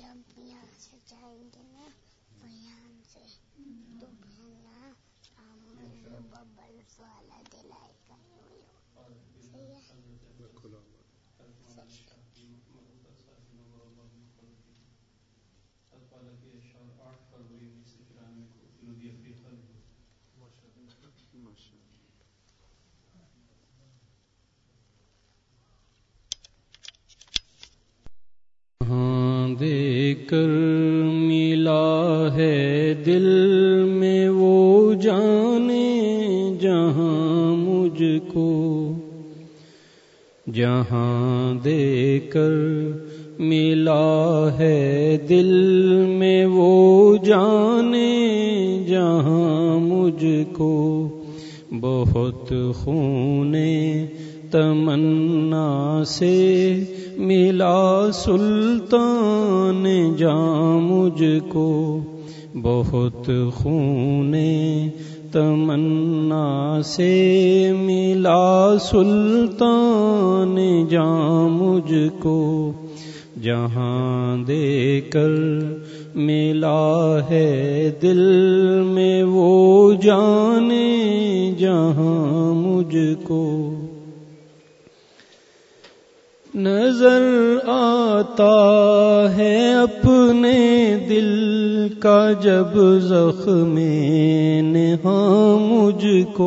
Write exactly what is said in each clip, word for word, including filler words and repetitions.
جب یہاں سے جائیں گے نا بیان سے تو بہنا مجھے ببلس والا دلائے گا. صحیح ہے. جہاں دے کر ملا ہے دل میں وہ جانے جہاں مجھ کو، جہاں دے کر ملا ہے دل میں وہ جانے جہاں مجھ کو، بہت خون تمنا سے ملا سلطان جاں مجھ کو، بہت خون تمنا سے ملا سلطان جاں مجھ کو، جہاں دے کر ملا ہے دل میں وہ جانے جہاں مجھ کو. نظر آتا ہے اپنے دل کا جب زخم نہاں مجھ کو،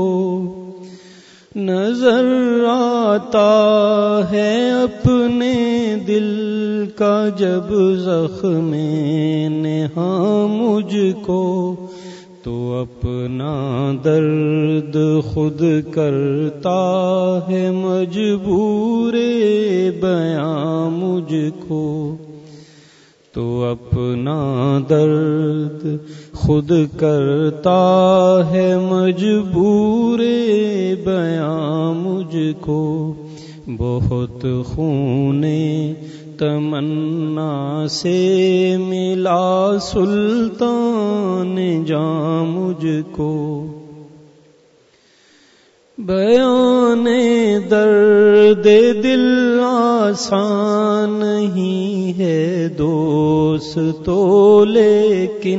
نظر آتا ہے اپنے دل کا جب زخم نہاں مجھ کو، تو اپنا درد خود کرتا ہے مجبور بیاں مجھ کو، تو اپنا درد خود کرتا ہے مجبور بیاں مجھ کو، بہت خون تمنا سے ملا سلطان جاں مجھ کو. بیان درد دل آسان نہیں ہے دوستو، لیکن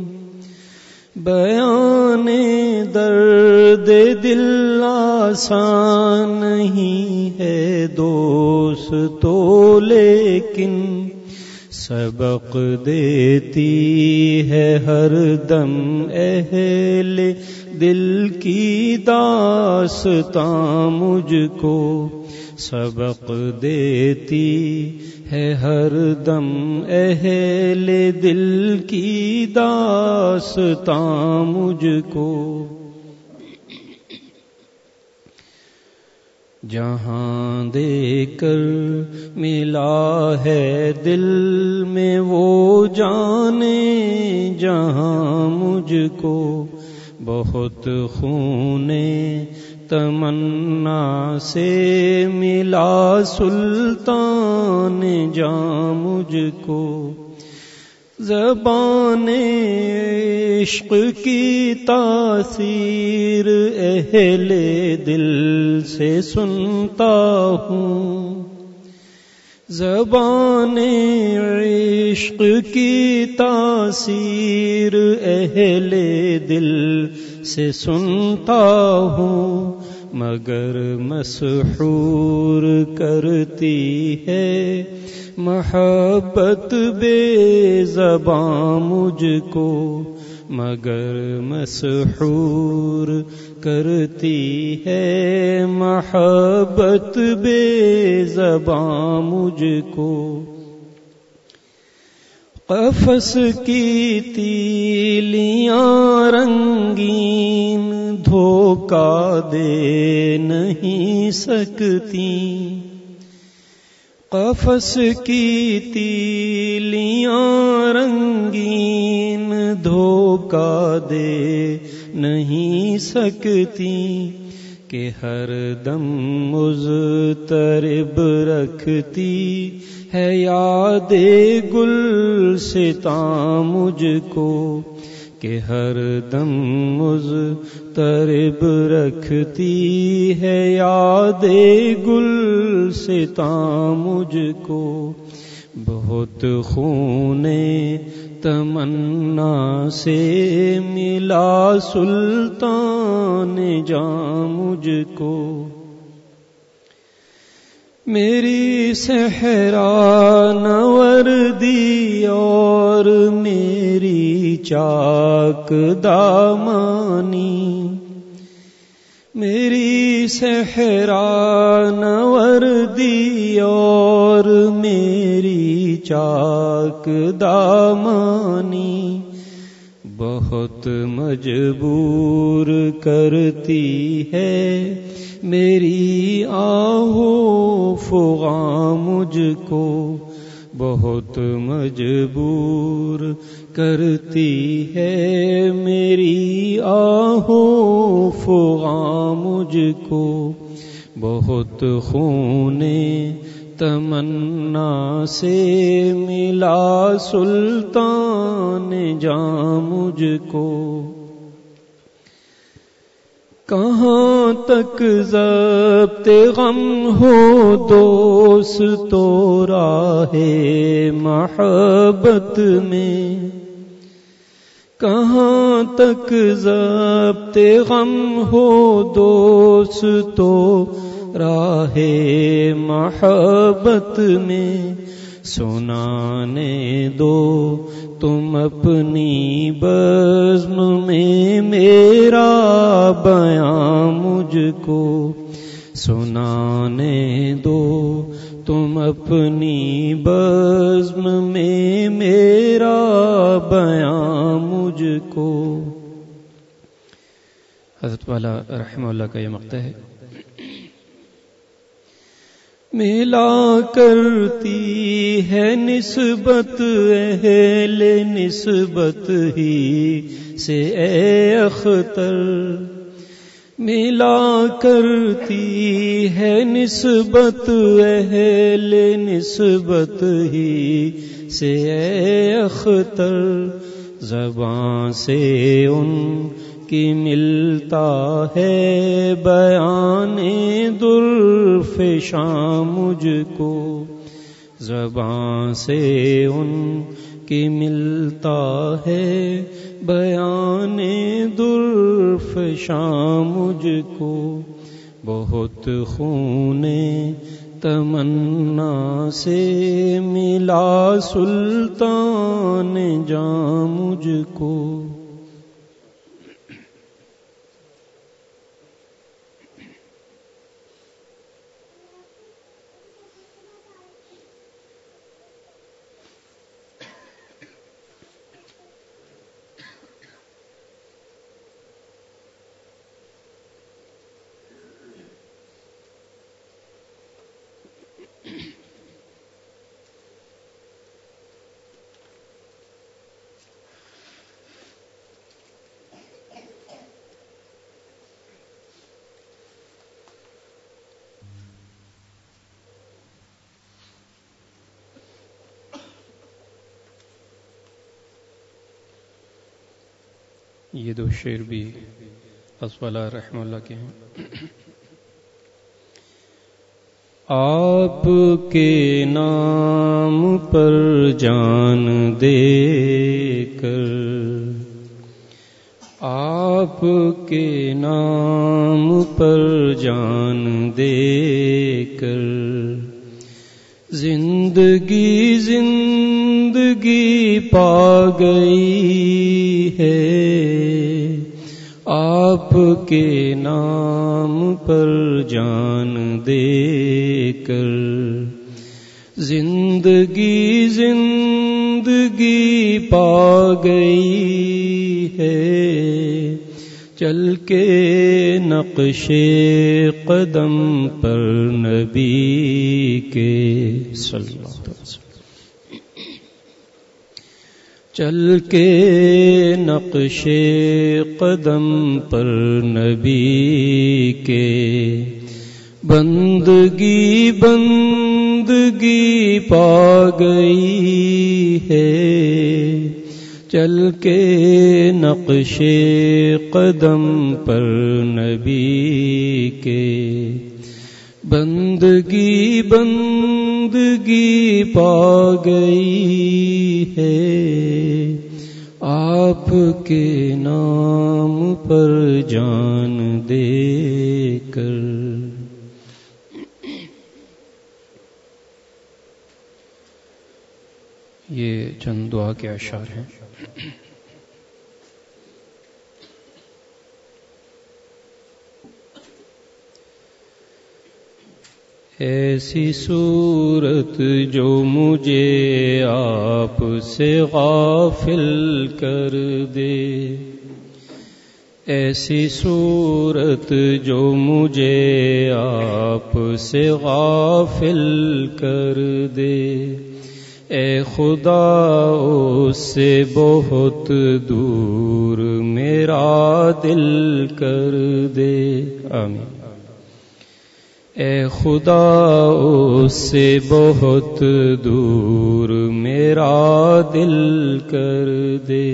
بیان درد دل آسان نہیں ہے دوستو، لیکن سبق دیتی ہے ہر دم اہل دل کی داستاں مجھ کو، سبق دیتی ہے ہر دم اہل دل کی داستاں مجھ کو. جہاں دے کر ملا ہے دل میں وہ جانے جہاں مجھ کو، بہت خون تمنا سے ملا سلطان جاں مجھ کو. زبان عشق کی تاثیر اہل دل سے سنتا ہوں، زبان عشق کی تاثیر اہل دل سے سنتا ہوں، مگر مسحور کرتی ہے محبت بے زباں مجھ کو، مگر مسحور کرتی ہے محبت بے زباں مجھ کو. قفس کی تیلیاں رنگین دھوکہ دے نہیں سکتی، قفس کی تیلیاں رنگین دھوکہ دے نہیں سکتی، کہ ہر دم مضطرب رکھتی ہے یاد گلستاں مجھ کو، کہ ہر دم مضطرب رکھتی ہے یاد گلستاں مجھ کو، بہت خون تمنا سے ملا سلطان جاں مجھ کو، میری صحرا نوردی اور میری چاک دامانی، میری صحرا نوردی اور میری چاک دامانی بہت مجبور کرتی ہے میری آہو فغاں مجھ کو، بہت مجبور کرتی ہے میری آہو فغاں مجھ کو، بہت خون تمنا سے ملا سلطان جاں مجھ کو، کہاں تک ضبط غم ہو دوست تو راہ محبت میں، کہاں تک ضبط غم ہو دوست تو راہ محبت میں، سنانے دو تم اپنی بزم میں میرا بیان مجھ کو، سنانے دو تم اپنی بزم میں میرا بیان مجھ کو۔ حضرت والا رحمہ اللہ کا یہ مقطع ہے۔ ملا کرتی ہے نسبت اہل نسبت ہی سے اے اختر، ملا کرتی ہے نسبت اہل نسبت ہی سے اے اختر، زبان سے ان کی ملتا ہے بیان درف شام مجھ کو، زبان سے ان کی ملتا ہے بیان درف شام مجھ کو، بہت خون تمنا سے ملا سلطان جاں مجھ کو۔ یہ دو شعر بھی اسوالا رحمہ اللہ کے ہیں۔ آپ کے نام پر جان دے کر، آپ کے نام پر جان دے کر، زندگی زندگی پا گئی ہے، آپ کے نام پر جان دے کر، زندگی زندگی پا گئی ہے، چل کے نقش قدم پر نبی کے صلی اللہ علیہ وسلم، چل کے نقش قدم پر نبی کے، بندگی بندگی پا گئی ہے، چل کے نقش قدم پر نبی کے، بندگی بند بندگی پا گئی ہے، آپ کے نام پر جان دے کر۔ یہ چند دعا کے اشعار ہیں۔ ایسی صورت جو مجھے آپ سے غافل کر دے، ایسی صورت جو مجھے آپ سے غافل کر دے، اے خدا اس سے بہت دور میرا دل کر دے۔ آمین۔ اے خدا اس سے بہت دور میرا دل کر دے،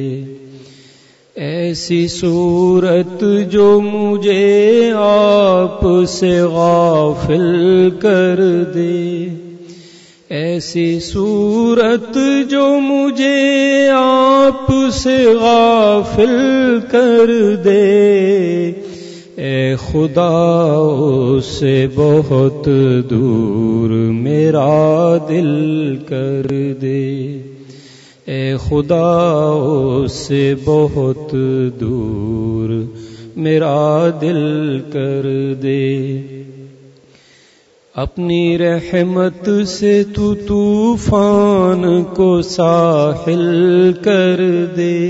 ایسی صورت جو مجھے آپ سے غافل کر دے، ایسی صورت جو مجھے آپ سے غافل کر دے، اے خدا اس سے بہت دور میرا دل کر دے، اے خدا اس سے بہت دور میرا دل کر دے۔ اپنی رحمت سے تو طوفان کو ساحل کر دے،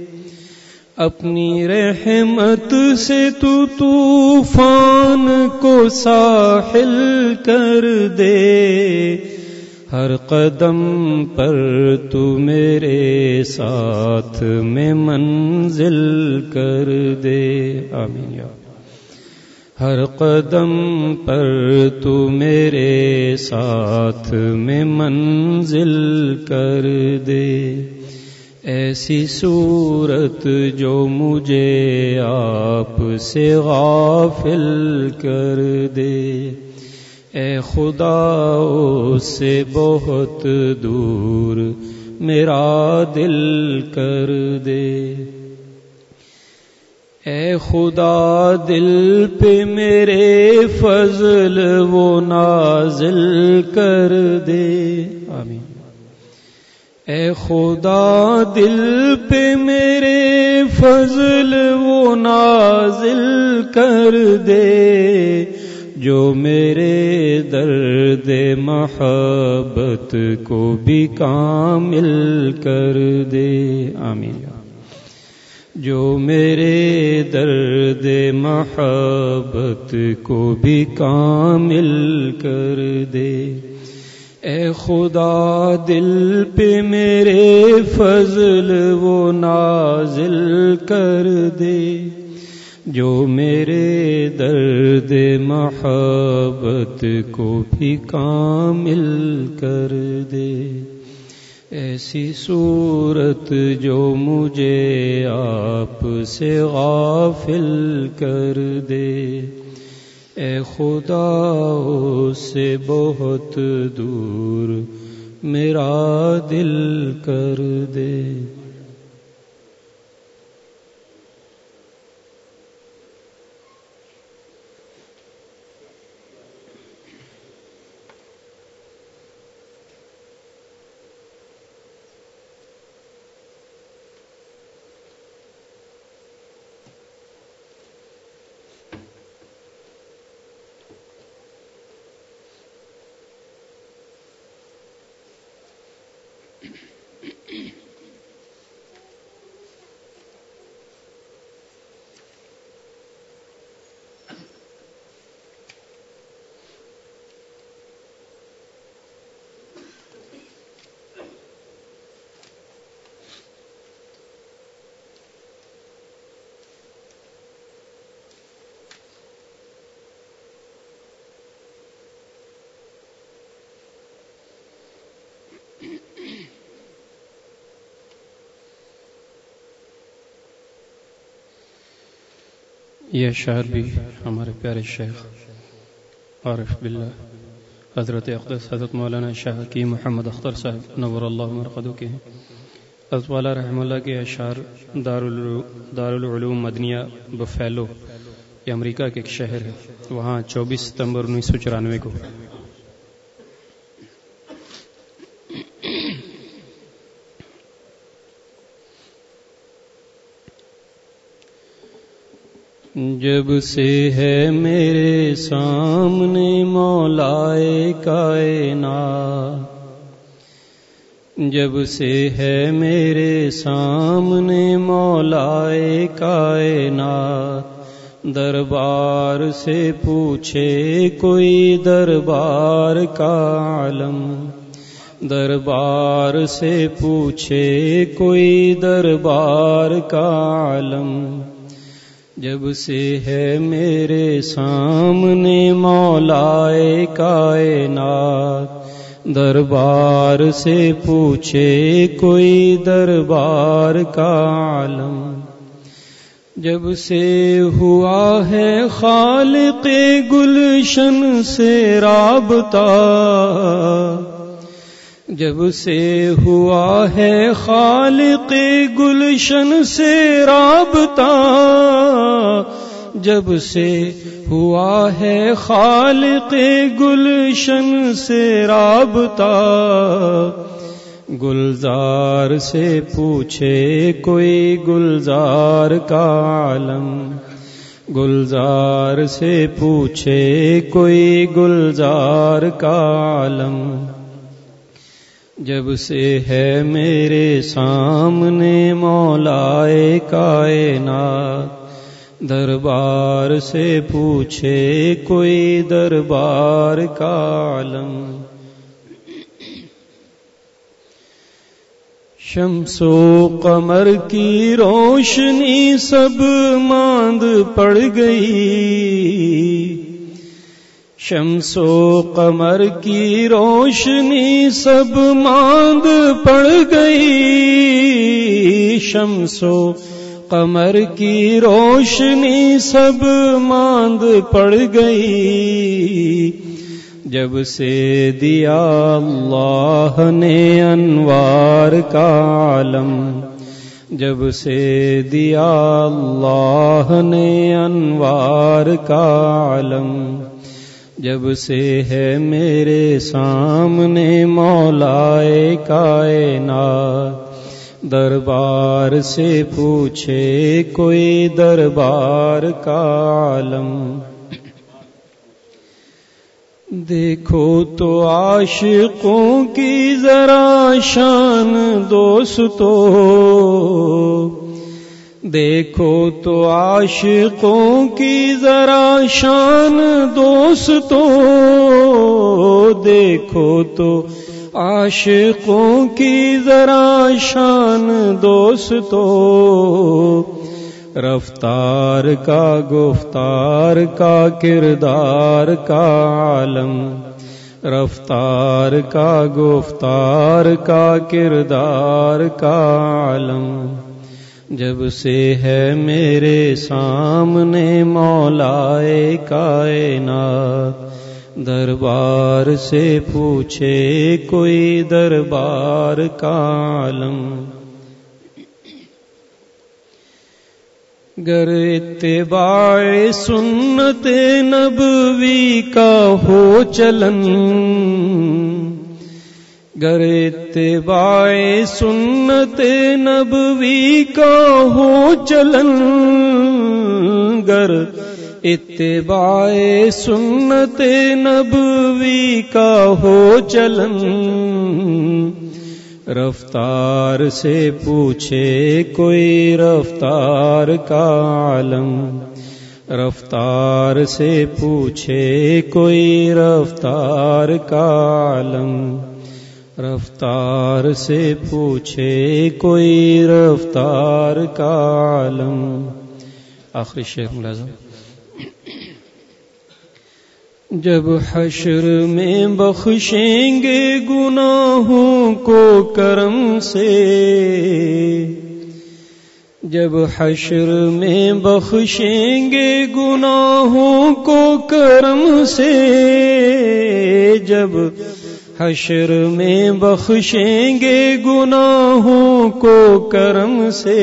اپنی رحمت سے تو طوفان کو ساحل کر دے، ہر قدم پر تو میرے ساتھ میں منزل کر دے۔ آمین۔ یا ہر قدم پر تو میرے ساتھ میں منزل کر دے، ایسی صورت جو مجھے آپ سے غافل کر دے، اے خدا اس سے بہت دور میرا دل کر دے، اے خدا دل پہ میرے فضل وہ نازل کر دے۔ آمین۔ اے خدا دل پہ میرے فضل وہ نازل کر دے، جو میرے درد محبت کو بھی کامل کر دے۔ آمین۔ جو میرے درد محبت کو بھی کامل کر دے، اے خدا دل پہ میرے فضل وہ نازل کر دے، جو میرے درد محبت کو بھی کامل کر دے، ایسی صورت جو مجھے آپ سے غافل کر دے، اے خدا اس سے بہت دور میرا دل کر دے۔ یہ اشعار بھی ہمارے پیارے شیخ عارف باللہ حضرت اقدس حضرت مولانا شاہ حکیم محمد اختر صاحب نور اللہ مرقدو کے ہیں. حضرت والا رحمہ اللہ کے اشعار دارالعلوم مدنیہ بفیلو یہ امریکہ کے ایک شہر ہے، وہاں چوبیس ستمبر انیس سو چورانوے کو جب سے ہے میرے سامنے مولائے کائنات، جب سے ہے میرے سامنے مولائے کائنات، دربار سے پوچھے کوئی دربار کا عالم، دربار سے پوچھے کوئی دربار کا عالم. جب سے ہے میرے سامنے مولائے کائنات، دربار سے پوچھے کوئی دربار کا عالم. جب سے ہوا ہے خالق گلشن سے رابطہ، جب سے ہوا ہے خالق گلشن سے رابطہ، جب سے ہوا ہے خالق گلشن سے رابطہ، گلزار سے پوچھے کوئی گلزار کا عالم، گلزار سے پوچھے کوئی گلزار کا عالم. جب سے ہے میرے سامنے مولائے کائنات، دربار سے پوچھے کوئی دربار کا عالم. شمس و قمر کی روشنی سب ماند پڑ گئی، شمس و قمر کی روشنی سب ماند پڑ گئی، شمس و قمر کی روشنی سب ماند پڑ گئی. جب سے دیا اللہ نے انوار کا عالم، جب سے دیا اللہ نے انوار کا عالم. جب سے ہے میرے سامنے مولائے کائنات، دربار سے پوچھے کوئی دربار کا عالم. دیکھو تو عاشقوں کی ذرا شان دوستو، دیکھو تو عاشقوں کی ذرا شان دوستو، دیکھو تو عاشقوں کی ذرا شان دوستو. رفتار کا گفتار کا کردار کا عالم، رفتار کا گفتار کا کردار کا عالم. جب سے ہے میرے سامنے مولائے کائنات، دربار سے پوچھے کوئی دربار کا عالم. گر اتباع سنت نبوی کا ہو چلن، گر اتباع سنت نبوی کا ہو چلن، گر اتباع سنت نبوی کا ہو چلن. رفتار سے پوچھے کوئی رفتار کا عالم، رفتار سے پوچھے کوئی رفتار کا عالم، رفتار سے پوچھے کوئی رفتار کا عالم. آخری شعر ملازم. جب حشر میں بخشیں گے گناہوں کو کرم سے، جب حشر میں بخشیں گے گناہوں کو کرم سے، جب حشر میں بخشیں گے گناہوں کو کرم سے،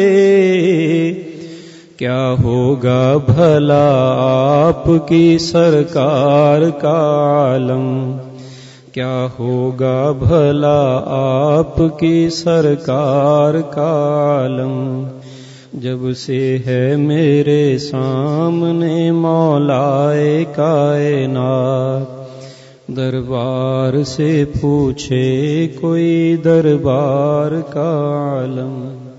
کیا ہوگا بھلا آپ کی سرکار کا عالم، کیا ہوگا بھلا آپ کی سرکار کا عالم، جب سے ہے میرے سامنے مولائے کائنات، دربار سے پوچھے کوئی دربار کا عالم۔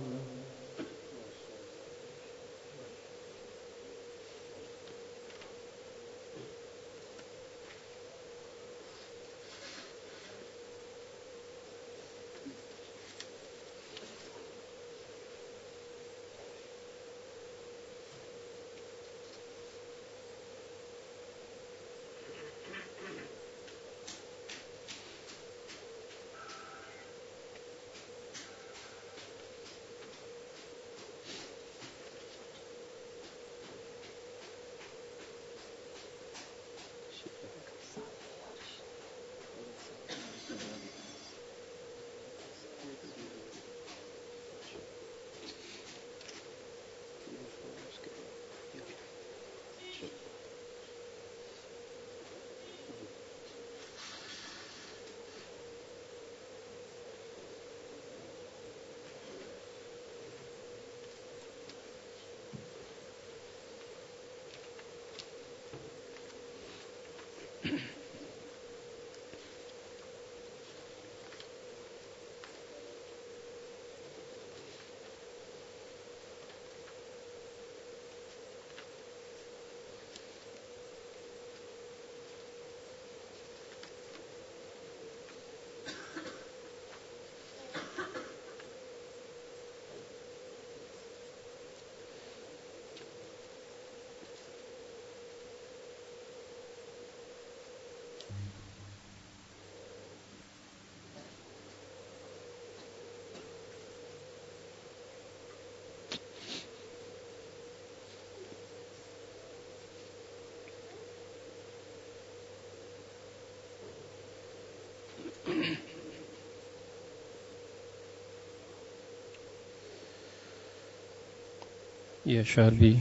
یہ اشعار بھی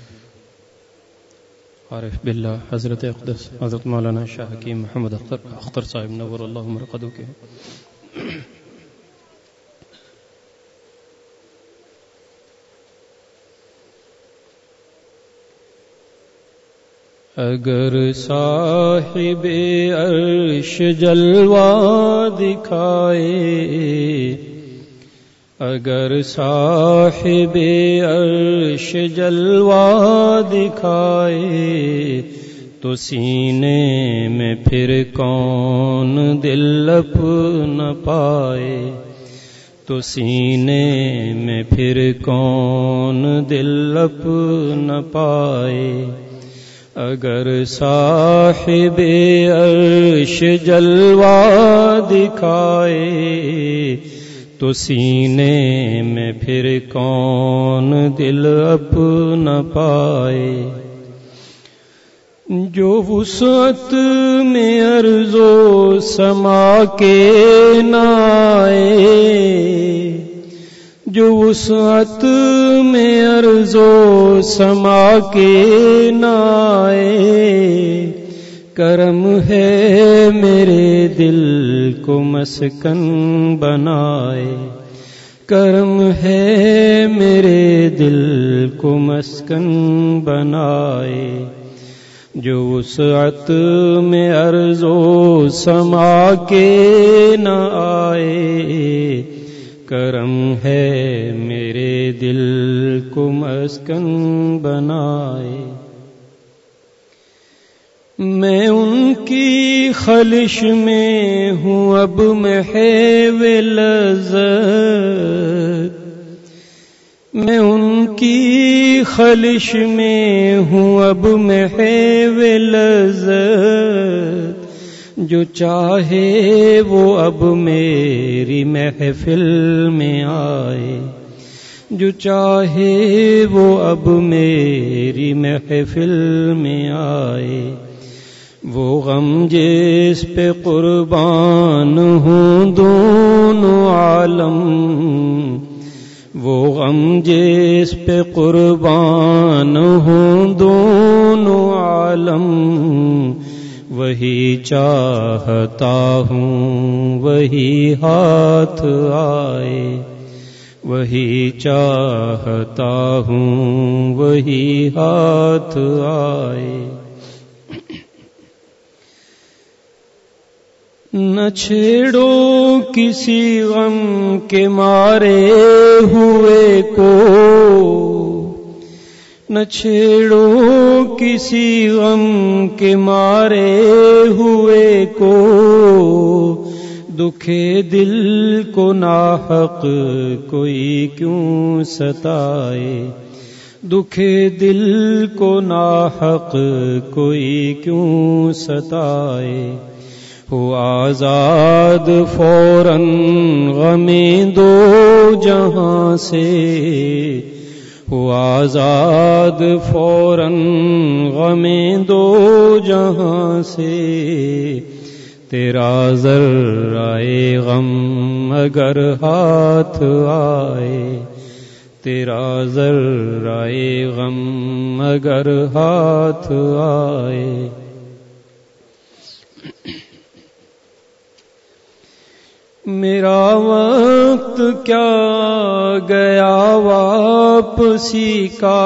عارف باللہ حضرت اقدس حضرت مولانا شاہ حکیم محمد اختر اختر صاحب نور اللہ مرقدو کے اگر صاحب عرش جلوہ دکھائے، اگر صاحب عرش جلوہ دکھائے، تو سینے میں پھر کون دل اپنا پائے، تو سینے میں پھر کون دل اپنا پائے۔ اگر صاحب عرش جلوہ دکھائے، تو سینے میں پھر کون دل اپنا پائے۔ جو وسعت میں ارض و سما کے نہ آئے، جو وسعت میں ارض و سما کے نہ آئے، کرم ہے میرے دل کو مسکن بنائے، کرم ہے میرے دل کو مسکن بنائے۔ جو وسعت میں ارض و سما کے نہ آئے، کرم ہے میرے دل کو مسکن بنائے۔ میں ان کی خلش میں ہوں اب محو لذت، میں ان کی خلش میں ہوں اب محو لذت، جو چاہے وہ اب میری محفل میں آئے، جو چاہے وہ اب میری محفل میں آئے۔ وہ غم جس پہ قربان ہوں دونوں عالم، وہ غم جس پہ قربان ہوں دونوں عالم، وہی چاہتا ہوں وہی ہاتھ آئے، وہی چاہتا ہوں وہی ہاتھ آئے۔ نہ چھیڑو کسی غم کے مارے ہوئے کو، نہ چھیڑو کسی غم کے مارے ہوئے کو، دکھے دل کو ناحق کوئی کیوں ستائے، دکھے دل کو ناحق کوئی کیوں ستائے۔ ہو آزاد فوراً غمیں دو جہاں سے، ہو آزاد فوراً غمیں دو جہاں سے، تیرا ذرائے غم اگر ہاتھ آئے، تیرا ذرائے غم اگر ہاتھ آئے۔ میرا وقت کیا گیا واپسی کا،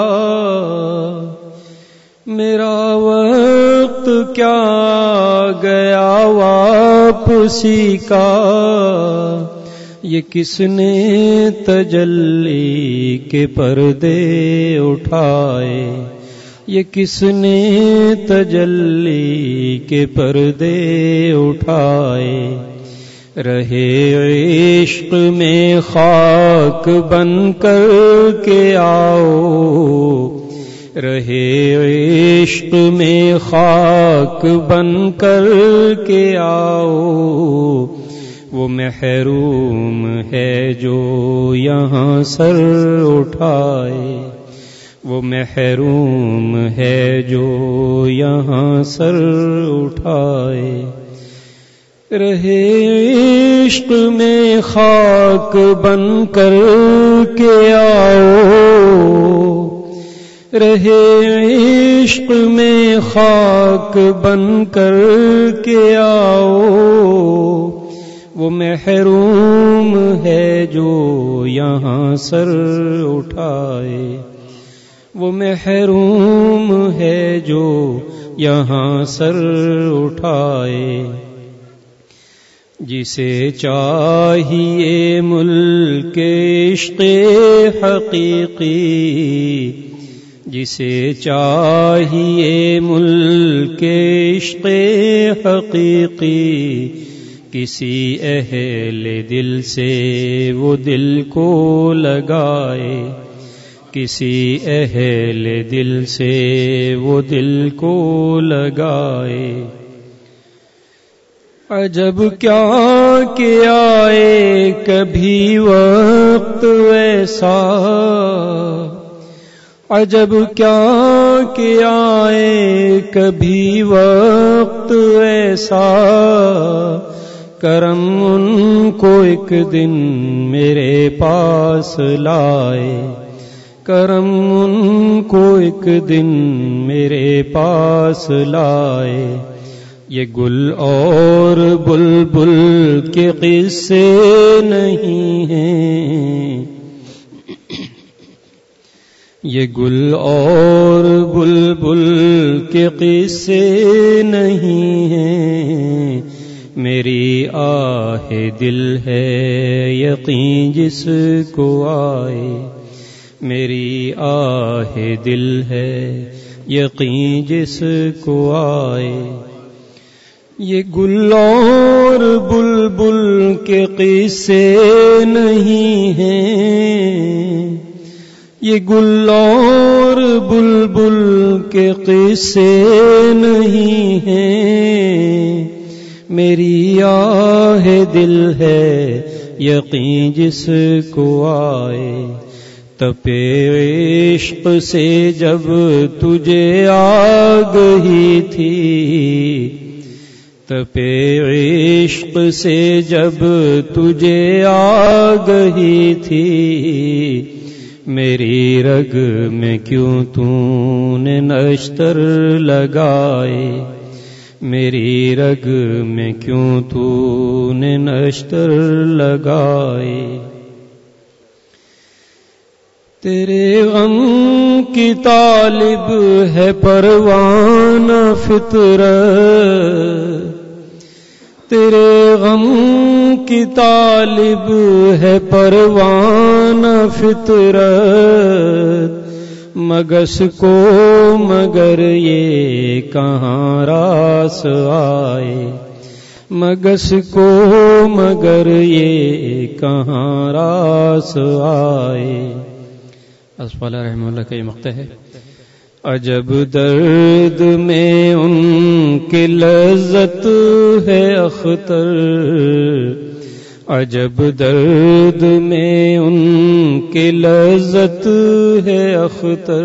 میرا وقت کیا گیا واپسی کا، یہ کس نے تجلی کے پردے اٹھائے، یہ کس نے تجلی کے پردے اٹھائے۔ رہے عشق میں خاک بن کر کے آؤ، رہے عشق میں خاک بن کر کے آؤ، وہ محروم ہے جو یہاں سر اٹھائے، وہ محروم ہے جو یہاں سر اٹھائے۔ رہے عشق میں خاک بن کر کے آؤ، رہے عشق میں خاک بن کر کے آؤ، وہ محروم ہے جو یہاں سر اٹھائے، وہ محروم ہے جو یہاں سر اٹھائے۔ جسے چاہیے ملک عشق حقیقی، جسے چاہیے ملک عشق حقیقی، کسی اہل دل سے وہ دل کو لگائے، کسی اہل دل سے وہ دل کو لگائے۔ عجب کیا کہ آئے کبھی وقت ایسا، عجب کیا کہ آئے کبھی وقت ایسا، کرم ان کو ایک دن میرے پاس لائے، کرم ان کو ایک دن میرے پاس لائے۔ یہ گل اور بلبل کے قصے نہیں ہیں، یہ گل اور بلبل کے قصے نہیں ہیں، میری آہ دل ہے یقین جس کو آئے، میری آہ دل ہے یقین جس کو آئے۔ یہ گل اور بلبل کے قصے نہیں ہیں، یہ گل اور بلبل کے قصے نہیں ہیں، میری آہ دل ہے یقین جس کو آئے، تپے عشق سے جب تجھے آ گئی تھی، تپے عشق سے جب تجھے آ گئی تھی، میری رگ میں کیوں تو نے نشتر لگائے، میری رگ میں کیوں تو نے نشتر لگائے، تیرے غم کی طالب ہے پروانہ فطرت، تیرے غم کی طالب ہے پروانہ فطرت، مگس کو مگر یہ کہاں راس آئے، مگس کو مگر یہ کہاں راس آئے۔ اسفالہ رحمہ اللہ کا یہ مقطع ہے۔ عجب درد میں ان کی لذت ہے اختر، عجب درد میں ان کی لذت ہے اختر،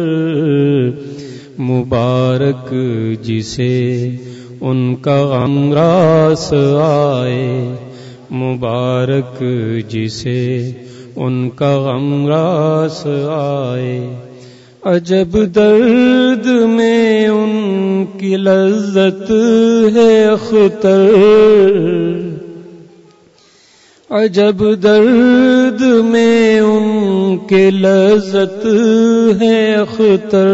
مبارک جسے ان کا غم راس آئے، مبارک جسے ان کا غم راس آئے، عجب درد میں ان کی لذت ہے اختر، عجب درد میں ان کی لذت ہے اختر،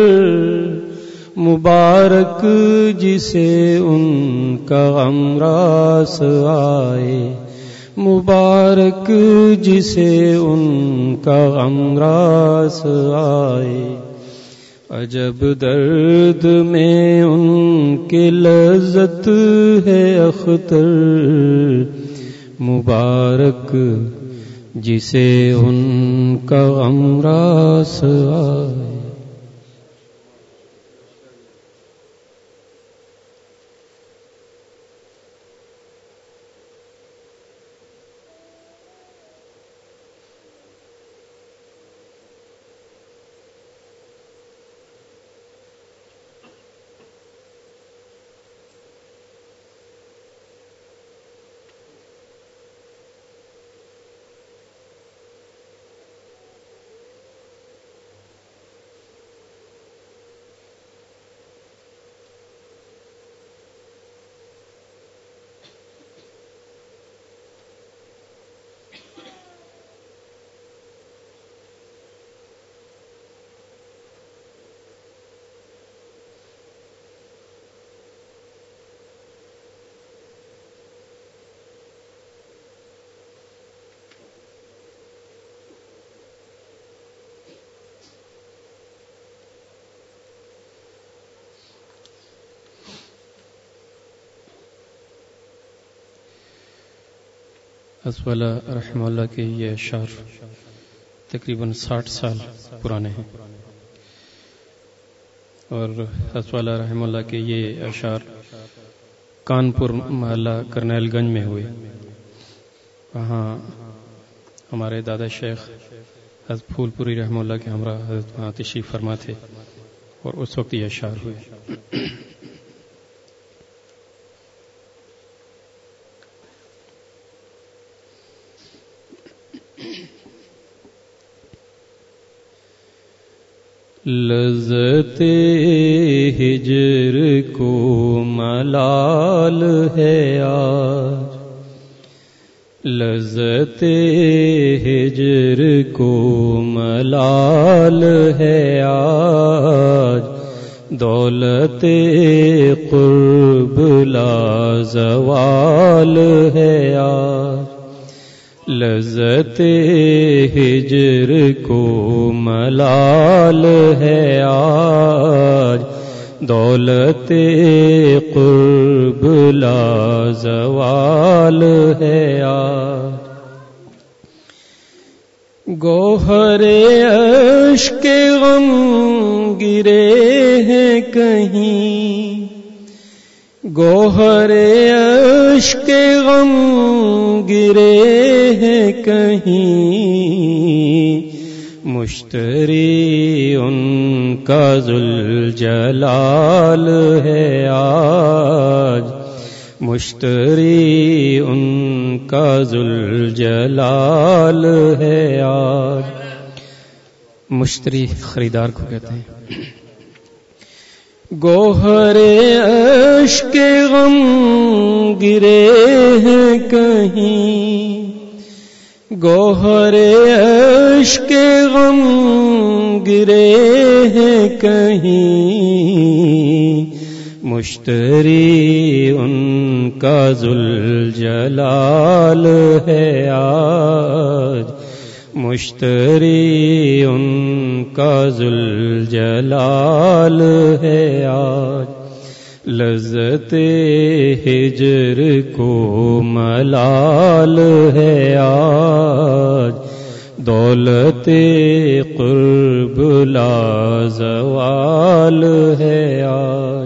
مبارک جسے ان کا غم راس آئے، مبارک جسے ان کا غم راس آئے، عجب درد میں ان کی لذت ہے اختر، مبارک جسے ان کا غم راس آئے۔ اسفالہ رحمہ اللہ کے یہ اشعار تقریباً ساٹھ سال پرانے ہیں، اور اسفالہ رحمہ اللہ کے یہ اشعار کانپور محلہ کرنیل گنج میں ہوئے۔ وہاں ہمارے دادا شیخ حضرت پھول پوری رحمہ اللہ کے ہمراہ حضرت وہاں تشریف فرما تھے، اور اس وقت یہ اشعار ہوئے۔ لذت ہجر کو ملال ہے آج، لذت ہجر کو ملال ہے آج، دولت قرب لا زوال ہے آج، لذت ہجر کو ملال ہے آج، دولت قرب لا زوال ہے آج، گوہر اشک غم گرے ہیں کہیں، گوہر اشک غم گرے ہیں کہیں، مشتری ان کا ذوالجلال ہے آج، مشتری ان کا ذوالجلال ہے آج. مشتری خریدار کو کہتے ہیں. گوہر اشک غم گرے ہیں کہیں، گوہر اشک غم گرے ہیں کہیں، مشتری ان کا ذوالجلال ہے آج، مشتری ان کا ذوالجلال ہے آج. لذت ہجر کو ملال ہے آج، دولت قرب لا زوال ہے آج.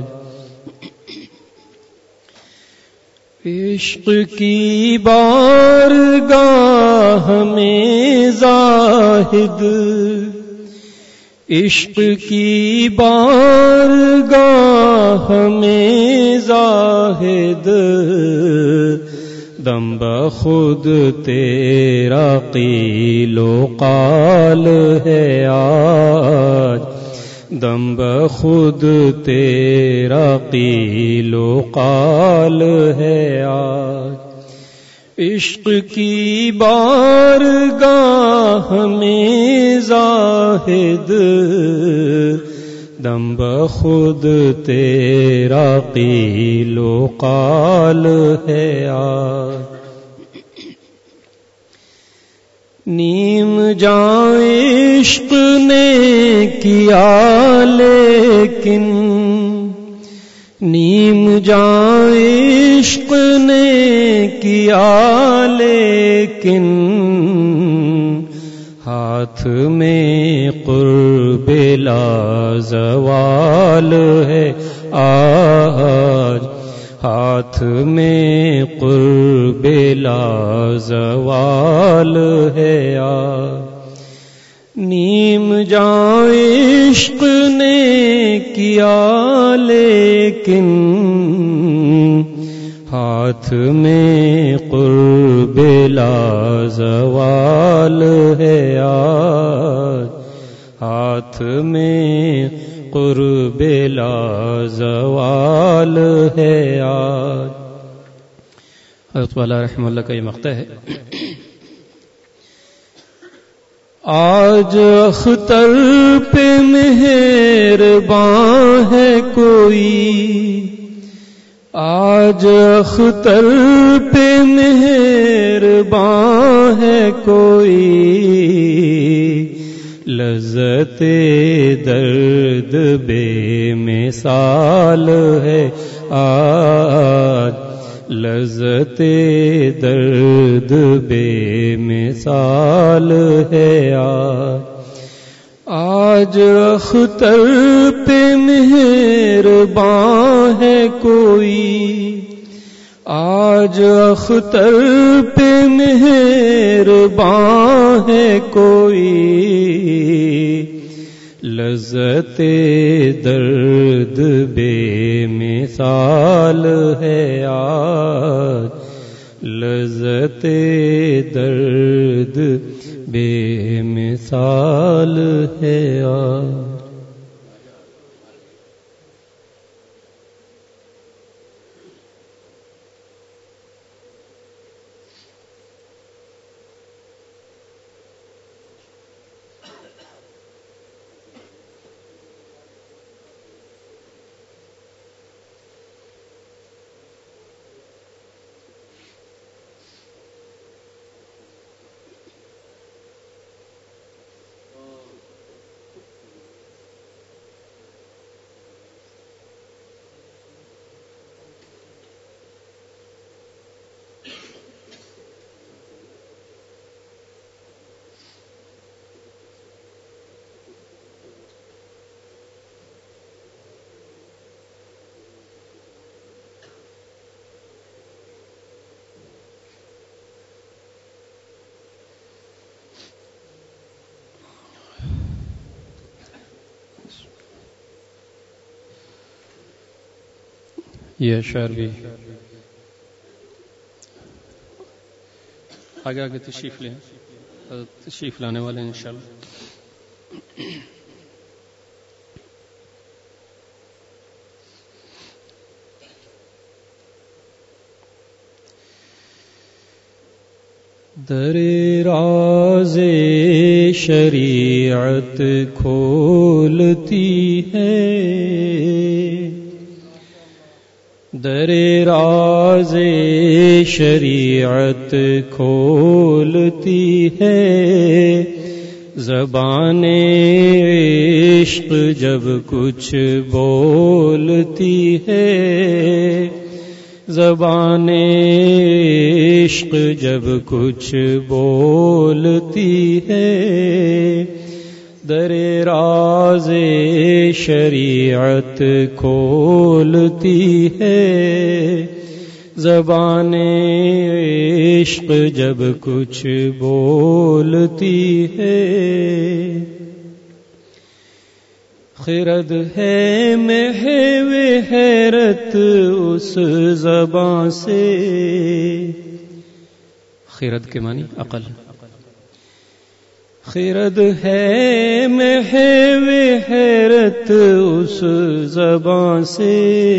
عشق کی بارگاہ میں زاہد، عشق کی بارگاہ میں زاہد، دم بخود تیرا قیل و قال ہے آج، دم بخود تیرا قیل و قال ہے آج. عشق کی بارگاہ میں زاہد، دم بخود تیرا قیل و قال ہے آج. نیم جاں عشق نے کیا لیکن، نیم جاں عشق نے کیا لیکن، ہاتھ میں قرب لا زوال ہے آج، ہاتھ میں قرب لا زوال ہے آج. نیم جاں عشق نے کیا لیکن، ہاتھ میں قرب لا زوال ہے آج، ہاتھ میں قرب لا زوال ہے آج. حضرت والا رحمہ اللہ کا یہ مقطع ہے. آج اختر پہ مہرباں ہے کوئی، آج اختر پہ مہرباں ہے کوئی، لذت درد بے مثال ہے آج، لذت درد بے مثال ہے آج. آج اختر پہ مہرباں ہے کوئی، آج اختر پہ مہرباں ہے کوئی، لذت درد بے مثال ہے آج، لذت درد بے مثال ہے آج. یہ اشعار بھی آگے آگے تشریف لیں، تشریف لانے والے ہیں انشاءاللہ. در راز شریعت کھولتی ہے، در راز شریعت کھولتی ہے، زبان عشق جب کچھ بولتی ہے، زبان عشق جب کچھ بولتی ہے، در راز شریعت کھولتی ہے، زبان عشق جب کچھ بولتی ہے. خرد ہے محو حیرت اس زبان سے، خرد کے معنی عقل، خرد ہے محو حیرت اس زبان سے،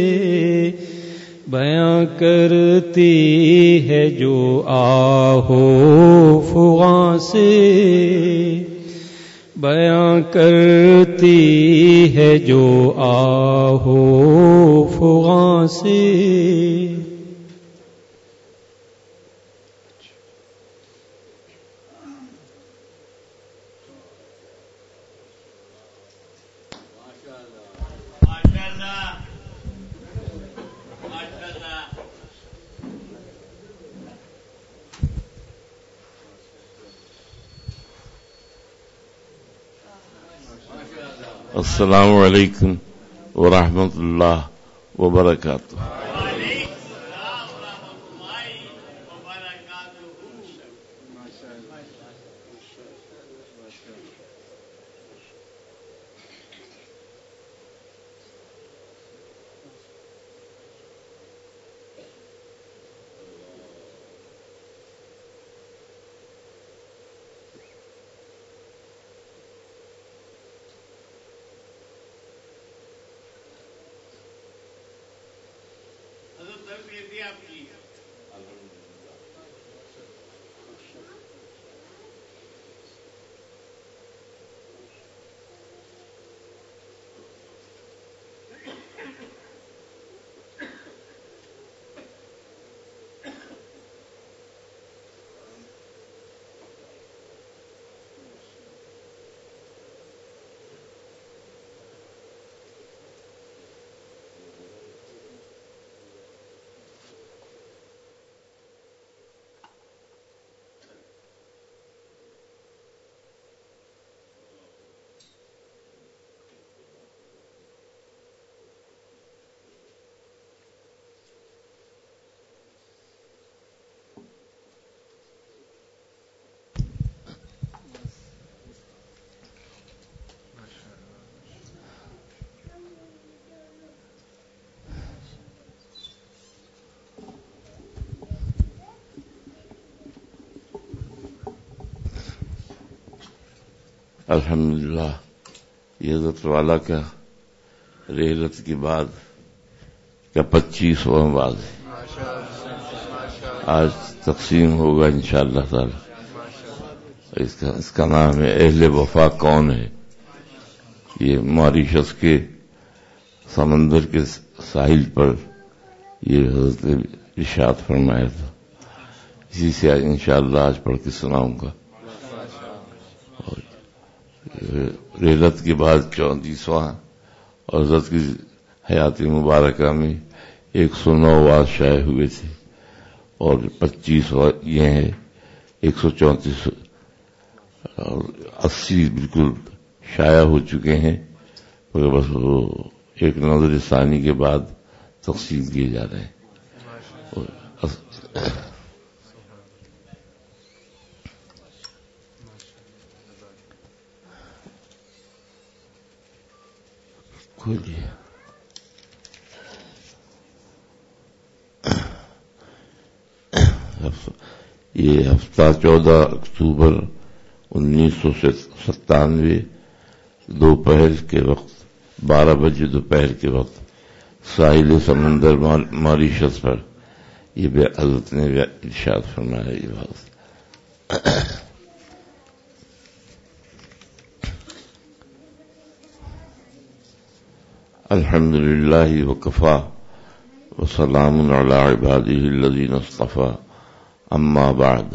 بیاں کرتی ہے جو آہو فغاں سے، بیاں کرتی ہے جو آہو فغاں سے. السلام علیکم ورحمۃ اللہ وبرکاتہ. الحمدللہ یہ حضرت والا کا رحلت کے بعد کا پچیسواں باز ہے، آج تقسیم ہوگا انشاءاللہ تعالی. اس کا اس کا نام ہے اہل وفا کون ہے. یہ ماریشس کے سمندر کے ساحل پر یہ حضرت ارشاد فرمایا تھا، اسی سے انشاءاللہ آج پڑھ کے سناؤں گا. رحلت کے بعد چونتیسواں اور حضرت کی حیات مبارکہ میں ایک سو نو واز شائع ہوئے تھے، اور پچیس یہ ہیں، ایک سو چونتیس اور اسی بالکل شائع ہو چکے ہیں، مگر بس وہ ایک نظر ثانی کے بعد تقسیم کیے جا رہے ہیں. کھولیے. یہ ہفتہ چودہ اکتوبر انیس سو ستانوے دوپہر کے وقت بارہ بجے دوپہر کے وقت ساحل سمندر ماریشس پر یہ حضرت نے ارشاد فرمایا یہ بات. الحمد للہ وکفا وسلام علی عبادہ الذین اصطفی اما بعد.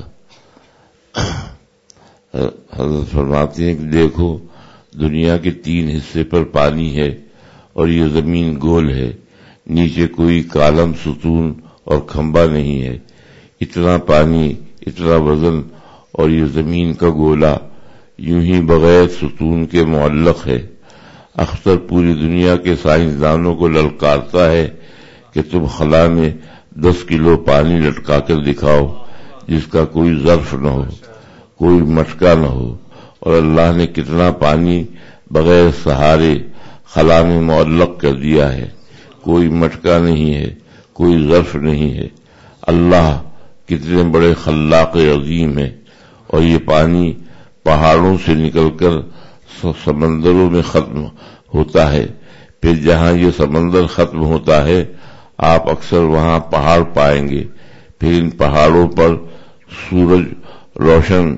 حضرت فرماتے ہیں کہ دیکھو دنیا کے تین حصے پر پانی ہے اور یہ زمین گول ہے, نیچے کوئی کالم ستون اور کھمبا نہیں ہے. اتنا پانی, اتنا وزن اور یہ زمین کا گولا یوں ہی بغیر ستون کے معلق ہے. اختر پوری دنیا کے سائنسدانوں کو للکارتا ہے کہ تم خلا میں دس کلو پانی لٹکا کر دکھاؤ جس کا کوئی ظرف نہ ہو, کوئی مٹکا نہ ہو. اور اللہ نے کتنا پانی بغیر سہارے خلا میں معلق کر دیا ہے, کوئی مٹکا نہیں ہے, کوئی ظرف نہیں ہے. اللہ کتنے بڑے خلاق عظیم ہے. اور یہ پانی پہاڑوں سے نکل کر سمندروں میں ختم ہوتا ہے. پھر جہاں یہ سمندر ختم ہوتا ہے آپ اکثر وہاں پہاڑ پائیں گے. پھر ان پہاڑوں پر سورج روشن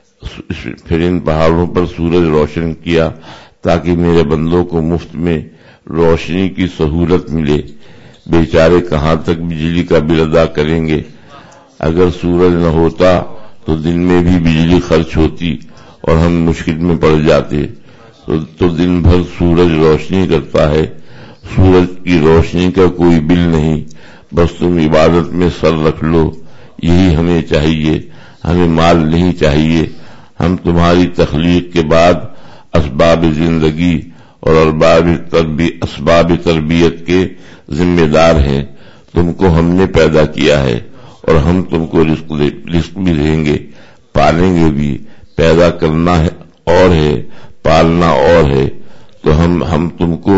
پھر ان پہاڑوں پر سورج روشن کیا تاکہ میرے بندوں کو مفت میں روشنی کی سہولت ملے. بیچارے کہاں تک بجلی کا بل ادا کریں گے؟ اگر سورج نہ ہوتا تو دن میں بھی بجلی خرچ ہوتی اور ہم مشکل میں پڑ جاتے. تو, تو دن بھر سورج روشنی کرتا ہے, سورج کی روشنی کا کوئی بل نہیں, بس تم عبادت میں سر رکھ لو. یہی ہمیں چاہیے, ہمیں مال نہیں چاہیے. ہم تمہاری تخلیق کے بعد اسباب زندگی اور ارباب تربی اسباب تربیت کے ذمہ دار ہیں. تم کو ہم نے پیدا کیا ہے اور ہم تم کو رزق رزق بھی دیں گے, پالیں گے بھی. پیدا کرنا ہے اور ہے, پالنا اور ہے. تو ہم ہم تم کو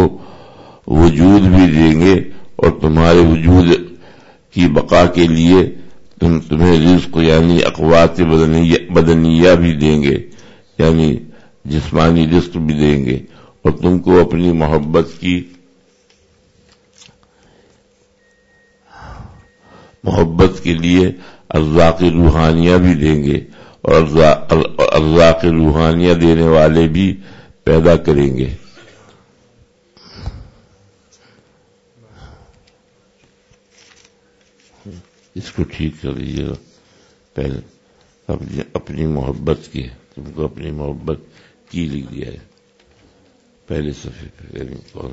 وجود بھی دیں گے اور تمہارے وجود کی بقا کے لیے تم تمہیں رزق یعنی اقوات بدنیہ, بدنیہ بھی دیں گے, یعنی جسمانی رزق بھی دیں گے. اور تم کو اپنی محبت کی محبت کے لیے ارزاق روحانیہ بھی دیں گے اور ارزاق روحانیہ دینے والے بھی پیدا کریں گے. اس کو ٹھیک کر لیجیے گا. پہلے اپنی اپنی محبت کی, تم کو اپنی محبت کی لکھ دیا ہے پہلے صفحے پہ.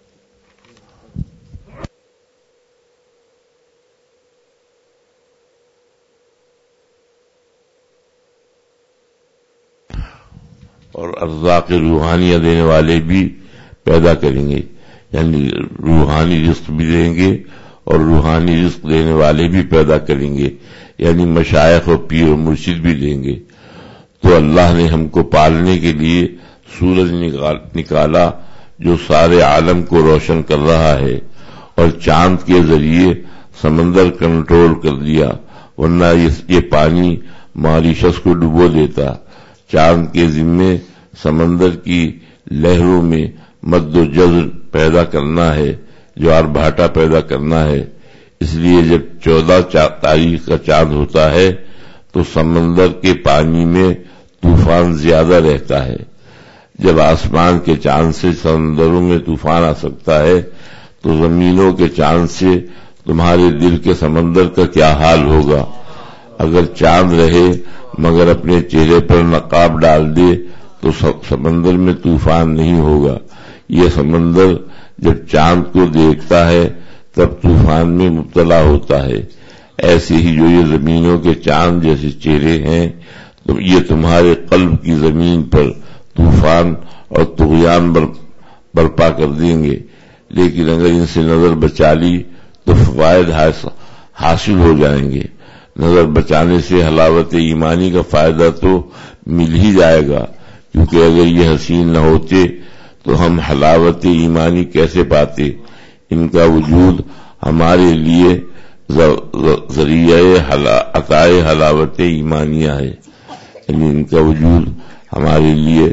اور ارزاق روحانیہ دینے والے بھی پیدا کریں گے, یعنی روحانی رزق بھی دیں گے اور روحانی رزق دینے والے بھی پیدا کریں گے, یعنی مشائخ و پیر و مرشد بھی دیں گے. تو اللہ نے ہم کو پالنے کے لیے سورج نکالا جو سارے عالم کو روشن کر رہا ہے, اور چاند کے ذریعے سمندر کنٹرول کر دیا, ورنہ یہ پانی ماریشس کو ڈبو دیتا. چاند کے ذمے سمندر کی لہروں میں مد و جزر پیدا کرنا ہے, جوار بھاٹا پیدا کرنا ہے. اس لیے جب چودہ تاریخ کا چاند ہوتا ہے تو سمندر کے پانی میں طوفان زیادہ رہتا ہے. جب آسمان کے چاند سے سمندروں میں طوفان آ سکتا ہے تو زمینوں کے چاند سے تمہارے دل کے سمندر کا کیا حال ہوگا. اگر چاند رہے مگر اپنے چہرے پر نقاب ڈال دے تو سمندر میں طوفان نہیں ہوگا. یہ سمندر جب چاند کو دیکھتا ہے تب طوفان میں مبتلا ہوتا ہے. ایسے ہی جو یہ زمینوں کے چاند جیسے چہرے ہیں تو یہ تمہارے قلب کی زمین پر طوفان اور طغیان برپا کر دیں گے. لیکن اگر ان سے نظر بچا لی تو فوائد حاصل ہو جائیں گے. نظر بچانے سے حلاوت ایمانی کا فائدہ تو مل ہی جائے گا, کیونکہ اگر یہ حسین نہ ہوتے تو ہم حلاوت ایمانی کیسے پاتے. ان کا وجود ہمارے لیے ذریعہ عطائے حلاوت ایمانیہ ہے، یعنی ان کا وجود ہمارے لیے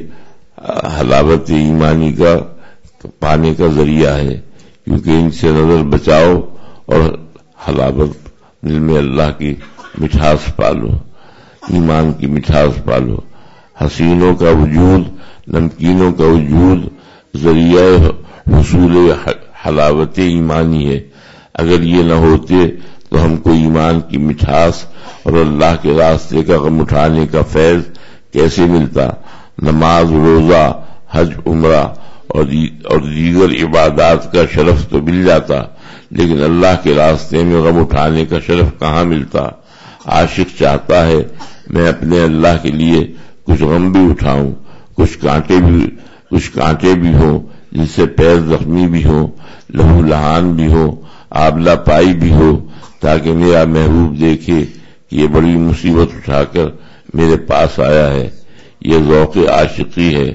حلاوت ایمانی کا پانے کا ذریعہ ہے، کیونکہ ان سے نظر بچاؤ اور حلاوت دل میں اللہ کی مٹھاس پالو، ایمان کی مٹھاس پالو۔ حسینوں کا وجود، نمکینوں کا وجود ذریعہ حصول حلاوت ایمانی ہے۔ اگر یہ نہ ہوتے تو ہم کو ایمان کی مٹھاس اور اللہ کے راستے کا غم اٹھانے کا فیض کیسے ملتا؟ نماز، روزہ، حج، عمرہ اور دیگر عبادات کا شرف تو مل جاتا، لیکن اللہ کے راستے میں غم اٹھانے کا شرف کہاں ملتا؟ عاشق چاہتا ہے میں اپنے اللہ کے لیے کچھ غم بھی اٹھاؤں، کچھ کانٹے بھی کچھ کانٹے بھی ہوں، جن سے پیر زخمی بھی ہوں، لہو لہان بھی ہو، آبلہ پائی بھی ہو، تاکہ میرا محبوب دیکھے کہ یہ بڑی مصیبت اٹھا کر میرے پاس آیا ہے۔ یہ ذوق عاشقی ہے۔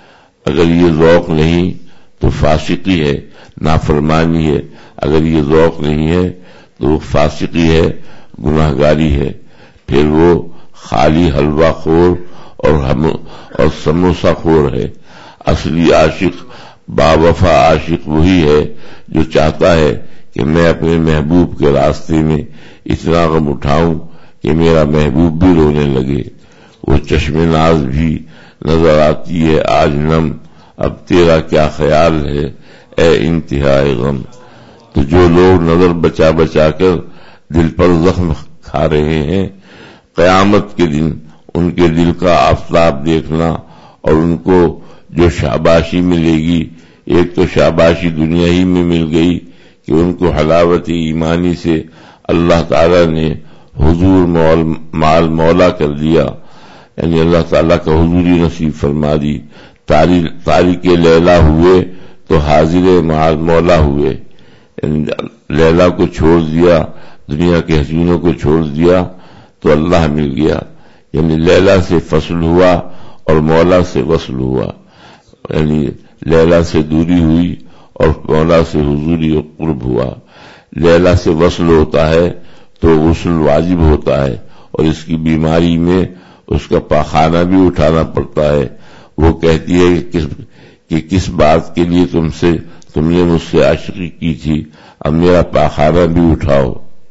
اگر یہ ذوق نہیں تو فاسقی ہے، نافرمانی ہے۔ اگر یہ ذوق نہیں ہے تو فاسقی ہے، گناہ گاری ہے۔ پھر وہ خالی حلوہ خور اور ہم اور سموسہ خور ہے۔ اصلی عاشق، باوفا عاشق وہی ہے جو چاہتا ہے کہ میں اپنے محبوب کے راستے میں اتنا غم اٹھاؤں کہ میرا محبوب بھی رونے لگے۔ وہ چشم ناز بھی نظر آتی ہے آج نم، اب تیرا کیا خیال ہے اے انتہائے غم۔ تو جو لوگ نظر بچا بچا کر دل پر زخم کھا رہے ہیں، قیامت کے دن ان کے دل کا آفتاب دیکھنا اور ان کو جو شاباشی ملے گی، ایک تو شاباشی دنیا ہی میں مل گئی کہ ان کو حلاوت ایمانی سے اللہ تعالی نے حضور مال مولا کر دیا، یعنی اللہ تعالیٰ کا حضوری نصیب فرما دی۔ تاریک لیلا ہوئے تو حاضر مال مولا ہوئے، یعنی لیلا کو چھوڑ دیا، دنیا کے حسینوں کو چھوڑ دیا تو اللہ مل گیا، یعنی لیلا سے فصل ہوا اور مولا سے وصل ہوا، یعنی لیلا سے دوری ہوئی اور مولا سے حضوری و قرب ہوا۔ لیلا سے وصل ہوتا ہے تو غسل واجب ہوتا ہے، اور اس کی بیماری میں اس کا پاخانہ بھی اٹھانا پڑتا ہے۔ وہ کہتی ہے کہ کس, کہ کس بات کے لیے تم سے تم نے مجھ سے عاشقی کی تھی، اب میرا پاخانہ بھی اٹھاؤ۔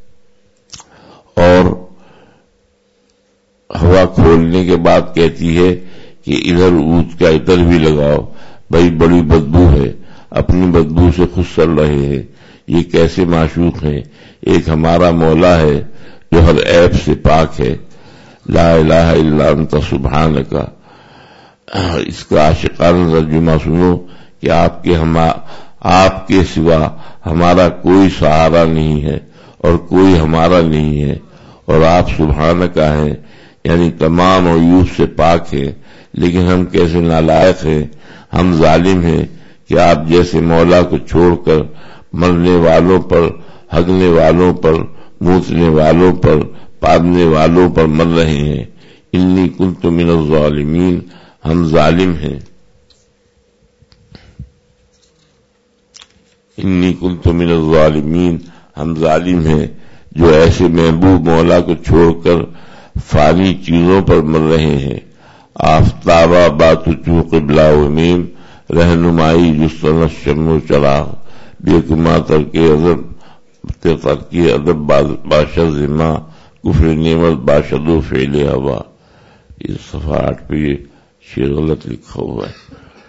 اور ہوا کھولنے کے بعد کہتی ہے کہ ادھر اود کا ادھر بھی لگاؤ، بھائی بڑی بدبو ہے، اپنی بدبو سے خوش چل رہے ہیں، یہ کیسے معشوق ہیں؟ ایک ہمارا مولا ہے جو ہر عیب سے پاک ہے، لا الہ الا انت سبحانک۔ اس کا عاشقانہ ترجمہ سنو کہ آپ کے ہم آپ کے سوا ہمارا کوئی سہارا نہیں ہے اور کوئی ہمارا نہیں ہے، اور آپ سبحانک ہیں، یعنی تمام عیوب سے پاک ہیں، لیکن ہم کیسے نالائق ہیں، ہم ظالم ہیں کہ آپ جیسے مولا کو چھوڑ کر مرنے والوں پر، ہگنے والوں پر، موتنے والوں پر، پادنے والوں پر مر رہے ہیں۔ انی کنت من الظالمین، ہم ظالم ہیں۔ انی کنت من الظالمین، ہم ظالم ہیں جو ایسے محبوب مولا کو چھوڑ کر فانی چیزوں پر مر رہے ہیں۔ آفتابہ بات چو قبلہ و میم، رہنمائی جستن شم و چراغ، بے کما تر کے ادب تر کے ادب باشد ذمہ، کفر نعمت باشد و فعل ہوا۔ اس صفحہ آٹھ پہ یہ شعر غلط لکھا ہوا ہے۔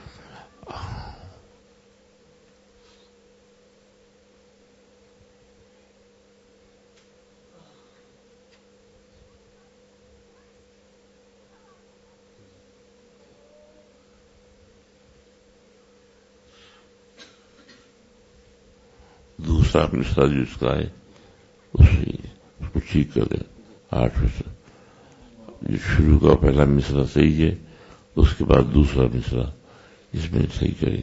دوسرا مصرع جو اس کا ہے اس کو ٹھیک کر دیں۔ آٹھ مصرع جو شروع کا پہلا مصرع صحیح ہے، اس کے بعد دوسرا مصرع اس میں صحیح کریں۔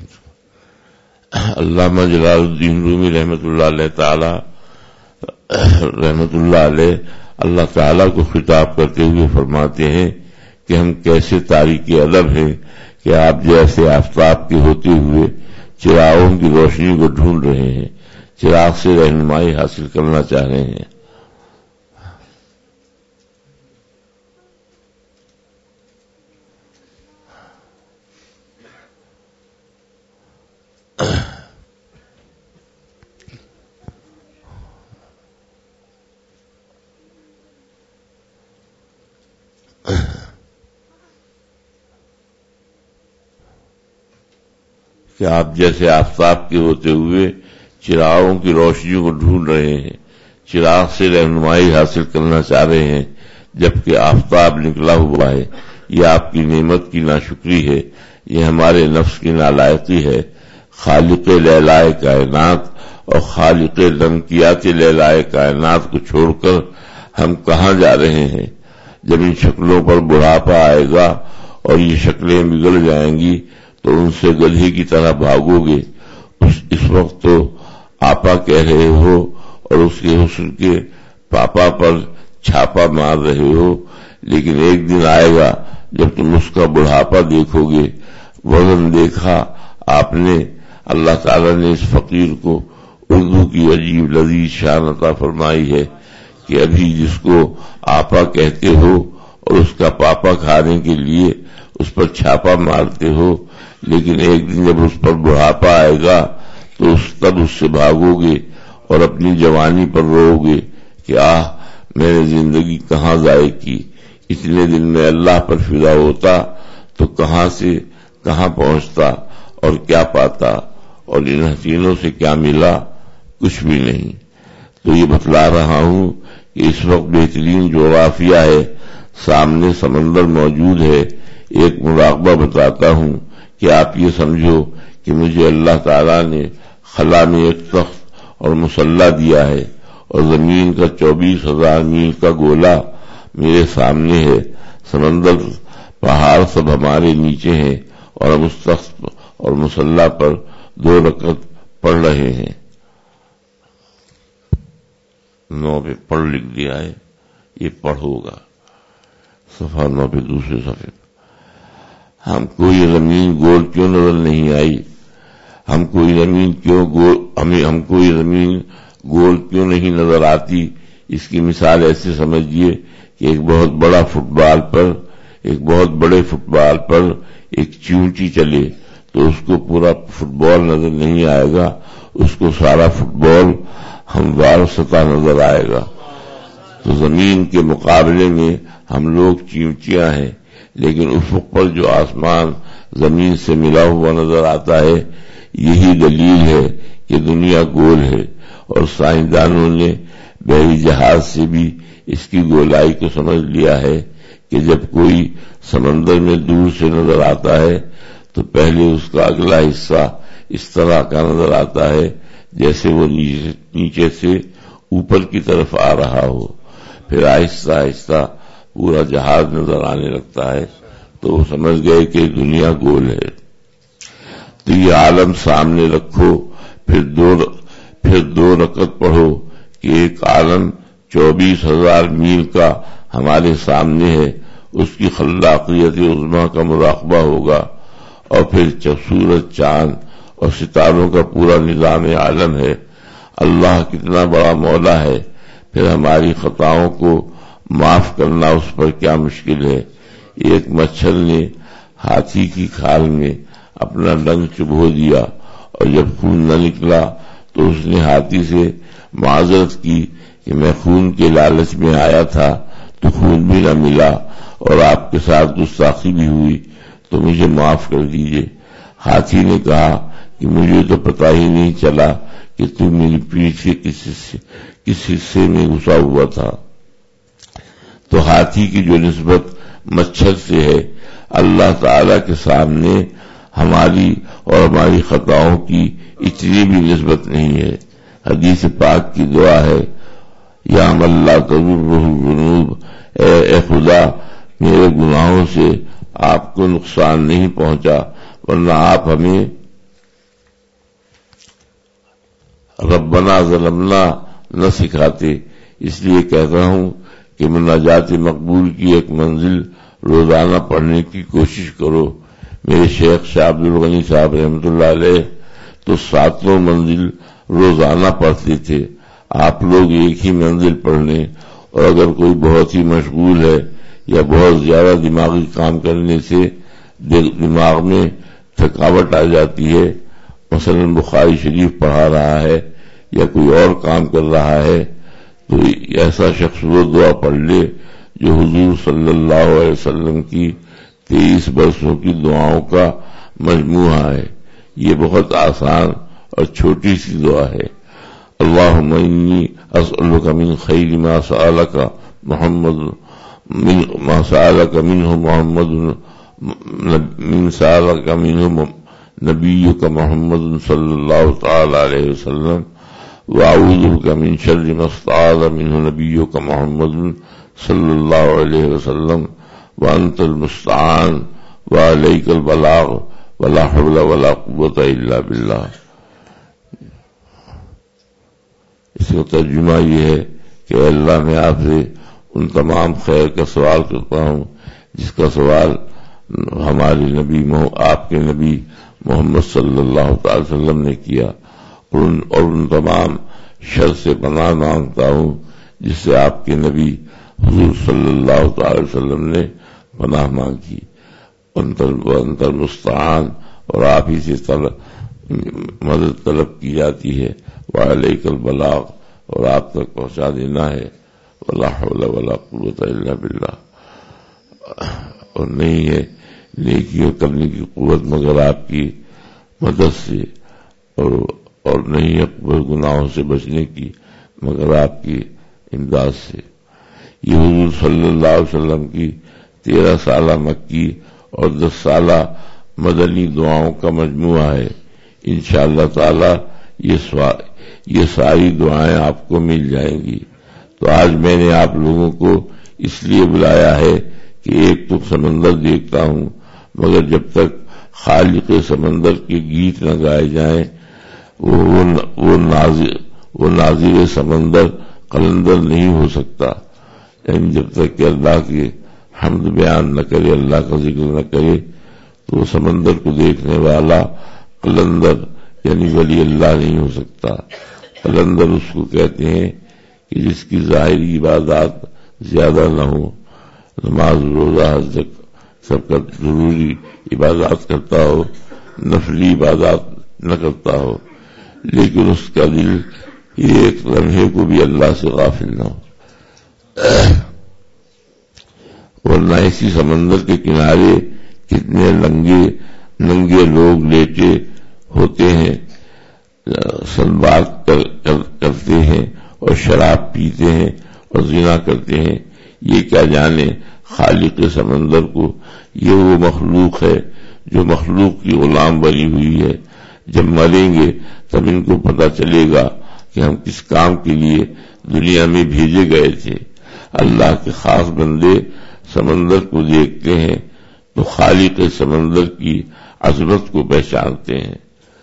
علامہ جلال الدین رومی رحمت اللہ علیہ تعالی رحمت اللہ علیہ اللہ تعالی کو خطاب کرتے ہوئے فرماتے ہیں کہ ہم کیسے تاریک ادب ہیں کہ آپ جیسے آفتاب کے ہوتے ہوئے چراغوں کی روشنی کو ڈھونڈ رہے ہیں، چراغ سے رہنمائی حاصل کرنا چاہ رہے ہیں۔ کہ آپ جیسے آفتاب کے ہوتے ہوئے چراغوں کی روشنیوں کو ڈھونڈ رہے ہیں، چراغ سے رہنمائی حاصل کرنا چاہ رہے ہیں جبکہ آفتاب نکلا ہوا ہے. یہ آپ کی نعمت کی ناشکری ہے، یہ ہمارے نفس کی نالائقی ہے. خالق لیلائے کائنات اور خالق لمکیات لیلائے کائنات کو چھوڑ کر ہم کہاں جا رہے ہیں؟ جب ان شکلوں پر بڑھاپا آئے گا اور یہ شکلیں بگڑ جائیں گی تو ان سے گدھے کی طرح بھاگو گے. اس, اس وقت تو آپا کہہ رہے ہو اور اس کے حسن کے پاپا پر چھاپا مار رہے ہو، لیکن ایک دن آئے گا جب تم اس کا بڑھاپا دیکھو گے. وزن دیکھا آپ نے، اللہ تعالیٰ نے اس فقیر کو اردو کی عجیب لذیذ شان عطا فرمائی ہے کہ ابھی جس کو آپا کہتے ہو اور اس کا پاپا کھانے کے لیے اس پر چھاپا مارتے ہو، لیکن ایک دن جب اس پر بڑھاپا آئے گا تو اس تب اس سے بھاگو گے اور اپنی جوانی پر رو گے کہ آہ میں نے زندگی کہاں ضائع کی. اتنے دن میں اللہ پر فدا ہوتا تو کہاں سے کہاں پہنچتا اور کیا پاتا، اور ان حسینوں سے کیا ملا؟ کچھ بھی نہیں. تو یہ بتلا رہا ہوں کہ اس وقت بہترین جغرافیہ ہے، سامنے سمندر موجود ہے. ایک مراقبہ بتاتا ہوں کہ آپ یہ سمجھو کہ مجھے اللہ تعالیٰ نے خلا میں ایک تخت اور مسلح دیا ہے اور زمین کا چوبیس ہزار میل کا گولا میرے سامنے ہے. سمندر پہاڑ سب ہمارے نیچے ہیں اور ہم اس تخت اور مسلح پر دو رکعت پڑھ رہے ہیں. نو پہ پڑھ لکھ دیا ہے، یہ پڑھو گا صفحہ نو پہ دوسرے صفحے. ہم کو یہ زمین گول کیوں نظر نہیں آئی؟ ہم کو یہ زمین کیوں گول ہمیں ہم کو یہ زمین گول کیوں نہیں نظر آتی؟ اس کی مثال ایسے سمجھیے کہ ایک بہت بڑا فٹ بال پر ایک بہت بڑے فٹ بال پر ایک چیونٹی چلے تو اس کو پورا فٹ بال نظر نہیں آئے گا، اس کو سارا فٹ بال ہموار سطح نظر آئے گا. تو زمین کے مقابلے میں ہم لوگ چیونٹیاں ہیں، لیکن افق پر جو آسمان زمین سے ملا ہوا نظر آتا ہے، یہی دلیل ہے کہ دنیا گول ہے. اور سائنسدانوں نے بحری جہاز سے بھی اس کی گولائی کو سمجھ لیا ہے کہ جب کوئی سمندر میں دور سے نظر آتا ہے تو پہلے اس کا اگلا حصہ اس طرح کا نظر آتا ہے جیسے وہ نیچے سے اوپر کی طرف آ رہا ہو، پھر آہستہ آہستہ پورا جہاز نظر آنے لگتا ہے. تو وہ سمجھ گئے کہ دنیا گول ہے. تو یہ عالم سامنے رکھو، پھر دو پھر دو رکعت پڑھو کہ ایک عالم چوبیس ہزار میل کا ہمارے سامنے ہے، اس کی خلاقیت عظمیٰ کا مراقبہ ہوگا. اور پھر سورج، چاند اور ستاروں کا پورا نظام عالم ہے. اللہ کتنا بڑا مولا ہے، پھر ہماری خطاؤں کو معاف کرنا اس پر کیا مشکل ہے. ایک مچھر نے ہاتھی کی کھال میں اپنا ڈنگ چبھو دیا اور جب خون نہ نکلا تو اس نے ہاتھی سے معذرت کی کہ میں خون کے لالچ میں آیا تھا تو خون بھی نہ ملا اور آپ کے ساتھ گستاخی بھی ہوئی تو مجھے معاف کر دیجئے. ہاتھی نے کہا کہ مجھے تو پتہ ہی نہیں چلا کہ تم میری پیٹھ کے کس حصے کس حصے میں گھسا ہوا تھا. تو ہاتھی کی جو نسبت مچھر سے ہے، اللہ تعالی کے سامنے ہماری اور ہماری خطاؤں کی اتنی بھی نسبت نہیں ہے. حدیث پاک کی دعا ہے، یا من لا تضرہ الذنوب، اے, اے خدا میرے گناہوں سے آپ کو نقصان نہیں پہنچا ورنہ آپ ہمیں ربنا ظلمنا نہ سکھاتے. اس لیے کہتا ہوں کہ مناجات مقبول کی ایک منزل روزانہ پڑھنے کی کوشش کرو. میرے شیخ شاہ عبد الغنی صاحب رحمۃ اللہ علیہ تو ساتوں منزل روزانہ پڑھتے تھے. آپ لوگ ایک ہی منزل پڑھنے، اور اگر کوئی بہت ہی مشغول ہے یا بہت زیادہ دماغی کام کرنے سے دماغ میں تھکاوٹ آ جاتی ہے، مثلا بخاری شریف پڑھا رہا ہے یا کوئی اور کام کر رہا ہے، تو ایسا شخص وہ دعا پڑھ لے جو حضور صلی اللہ علیہ وسلم کی تیئیس برسوں کی دعاؤں کا مجموعہ ہے. یہ بہت آسان اور چھوٹی سی دعا ہے. اللہم انی اسألک من خیر ما سألک محمد من ما سألک منہ محمد من سألک منہ نبیک محمد صلی اللہ تعالی علیہ وسلم وأعوذ بک من شر ما استعاذ منہ نبیک محمد صلی اللہ علیہ وسلم وانت المستعان وعلیک البلاغ ولا حول ولا قوة الا باللہ. اس کا ترجمہ یہ ہے کہ اللہ میں آپ سے ان تمام خیر کا سوال کرتا ہوں جس کا سوال ہمارے نبی آپ کے نبی محمد صلی اللہ تعالی وسلم نے کیا، اور ان, اور ان تمام شر سے پناہ مانگتا ہوں جس سے آپ کے نبی حضور صلی اللہ تعالی وسلم نے پناہ مانگی. انتر انتر مستعان، اور آپ ہی سے طلب مدد طلب کی جاتی ہے. وعلیک البلاغ، اور آپ تک پہنچا دینا ہے. ولا حول ولا قوة الا باللہ، اور نہیں ہے نیکیوں کرنے کی قوت مگر آپ کی مدد سے، اور اور نہیں ہے گناہوں سے بچنے کی مگر آپ کی امداد سے. یہ حضور صلی اللہ علیہ وسلم کی تیرہ سالہ مکی اور دس سالہ مدنی دعاؤں کا مجموعہ ہے. انشاءاللہ تعالی یہ سوا یہ ساری دعائیں آپ کو مل جائیں گی. تو آج میں نے آپ لوگوں کو اس لیے بلایا ہے کہ ایک تو سمندر دیکھتا ہوں، مگر جب تک خالق سمندر کے گیت نہ گائے جائیں وہ وہ ناظر وہ ناظر سمندر قلندر نہیں ہو سکتا. یعنی جب تک کہ اللہ کی حمد بیان نہ کرے، اللہ کا ذکر نہ کرے، تو وہ سمندر کو دیکھنے والا قلندر یعنی ولی اللہ نہیں ہو سکتا. قلندر اس کو کہتے ہیں کہ جس کی ظاہری عبادات زیادہ نہ ہو، نماز روزہ حج سب کا ضروری عبادات کرتا ہو، نفلی عبادات نہ کرتا ہو، لیکن اس کا دل ایک لمحے کو بھی اللہ سے غافل نہ ہو. ورنہ اسی سمندر کے کنارے کتنے ننگے ننگے لوگ لیٹے ہوتے ہیں، سنبھال کر, کر, کرتے ہیں اور شراب پیتے ہیں اور زنا کرتے ہیں. یہ کیا جانے خالق سمندر کو. یہ وہ مخلوق ہے جو مخلوق کی غلام بنی ہوئی ہے. جب مریں گے تب ان کو پتہ چلے گا کہ ہم کس کام کے لیے دنیا میں بھیجے گئے تھے. اللہ کے خاص بندے سمندر کو دیکھتے ہیں تو خالق سمندر کی عظمت کو پہچانتے ہیں.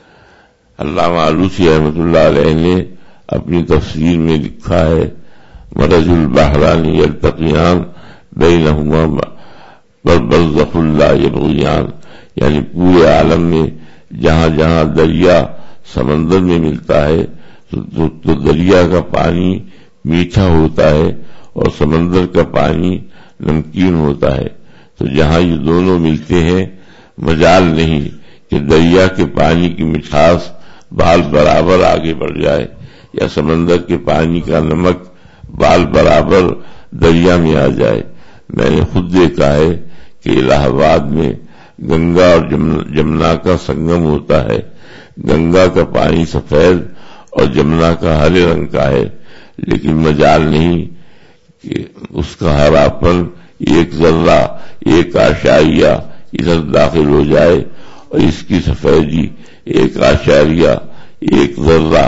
علامہ آلوسی رحمۃ اللہ علیہ نے اپنی تفسیر میں لکھا ہے مرج البحران یلتقیان بینہما برزخ لا یبغیان، یعنی پورے عالم میں جہاں جہاں دریا سمندر میں ملتا ہے تو, تو, تو دریا کا پانی میٹھا ہوتا ہے اور سمندر کا پانی نمکین ہوتا ہے. تو جہاں یہ دونوں ملتے ہیں مجال نہیں کہ دریا کے پانی کی مٹھاس بال برابر آگے بڑھ جائے یا سمندر کے پانی کا نمک بال برابر دریا میں آ جائے. میں نے خود دیکھا ہے کہ الہ آباد میں گنگا اور جمنا کا سنگم ہوتا ہے. گنگا کا پانی سفید اور جمنا کا ہرے رنگ کا ہے، لیکن مجال نہیں کہ اس کا ہراپن ایک ذرہ ایک آشاریہ ادھر داخل ہو جائے اور اس کی سفیدی ایک آشاریہ ایک ذرہ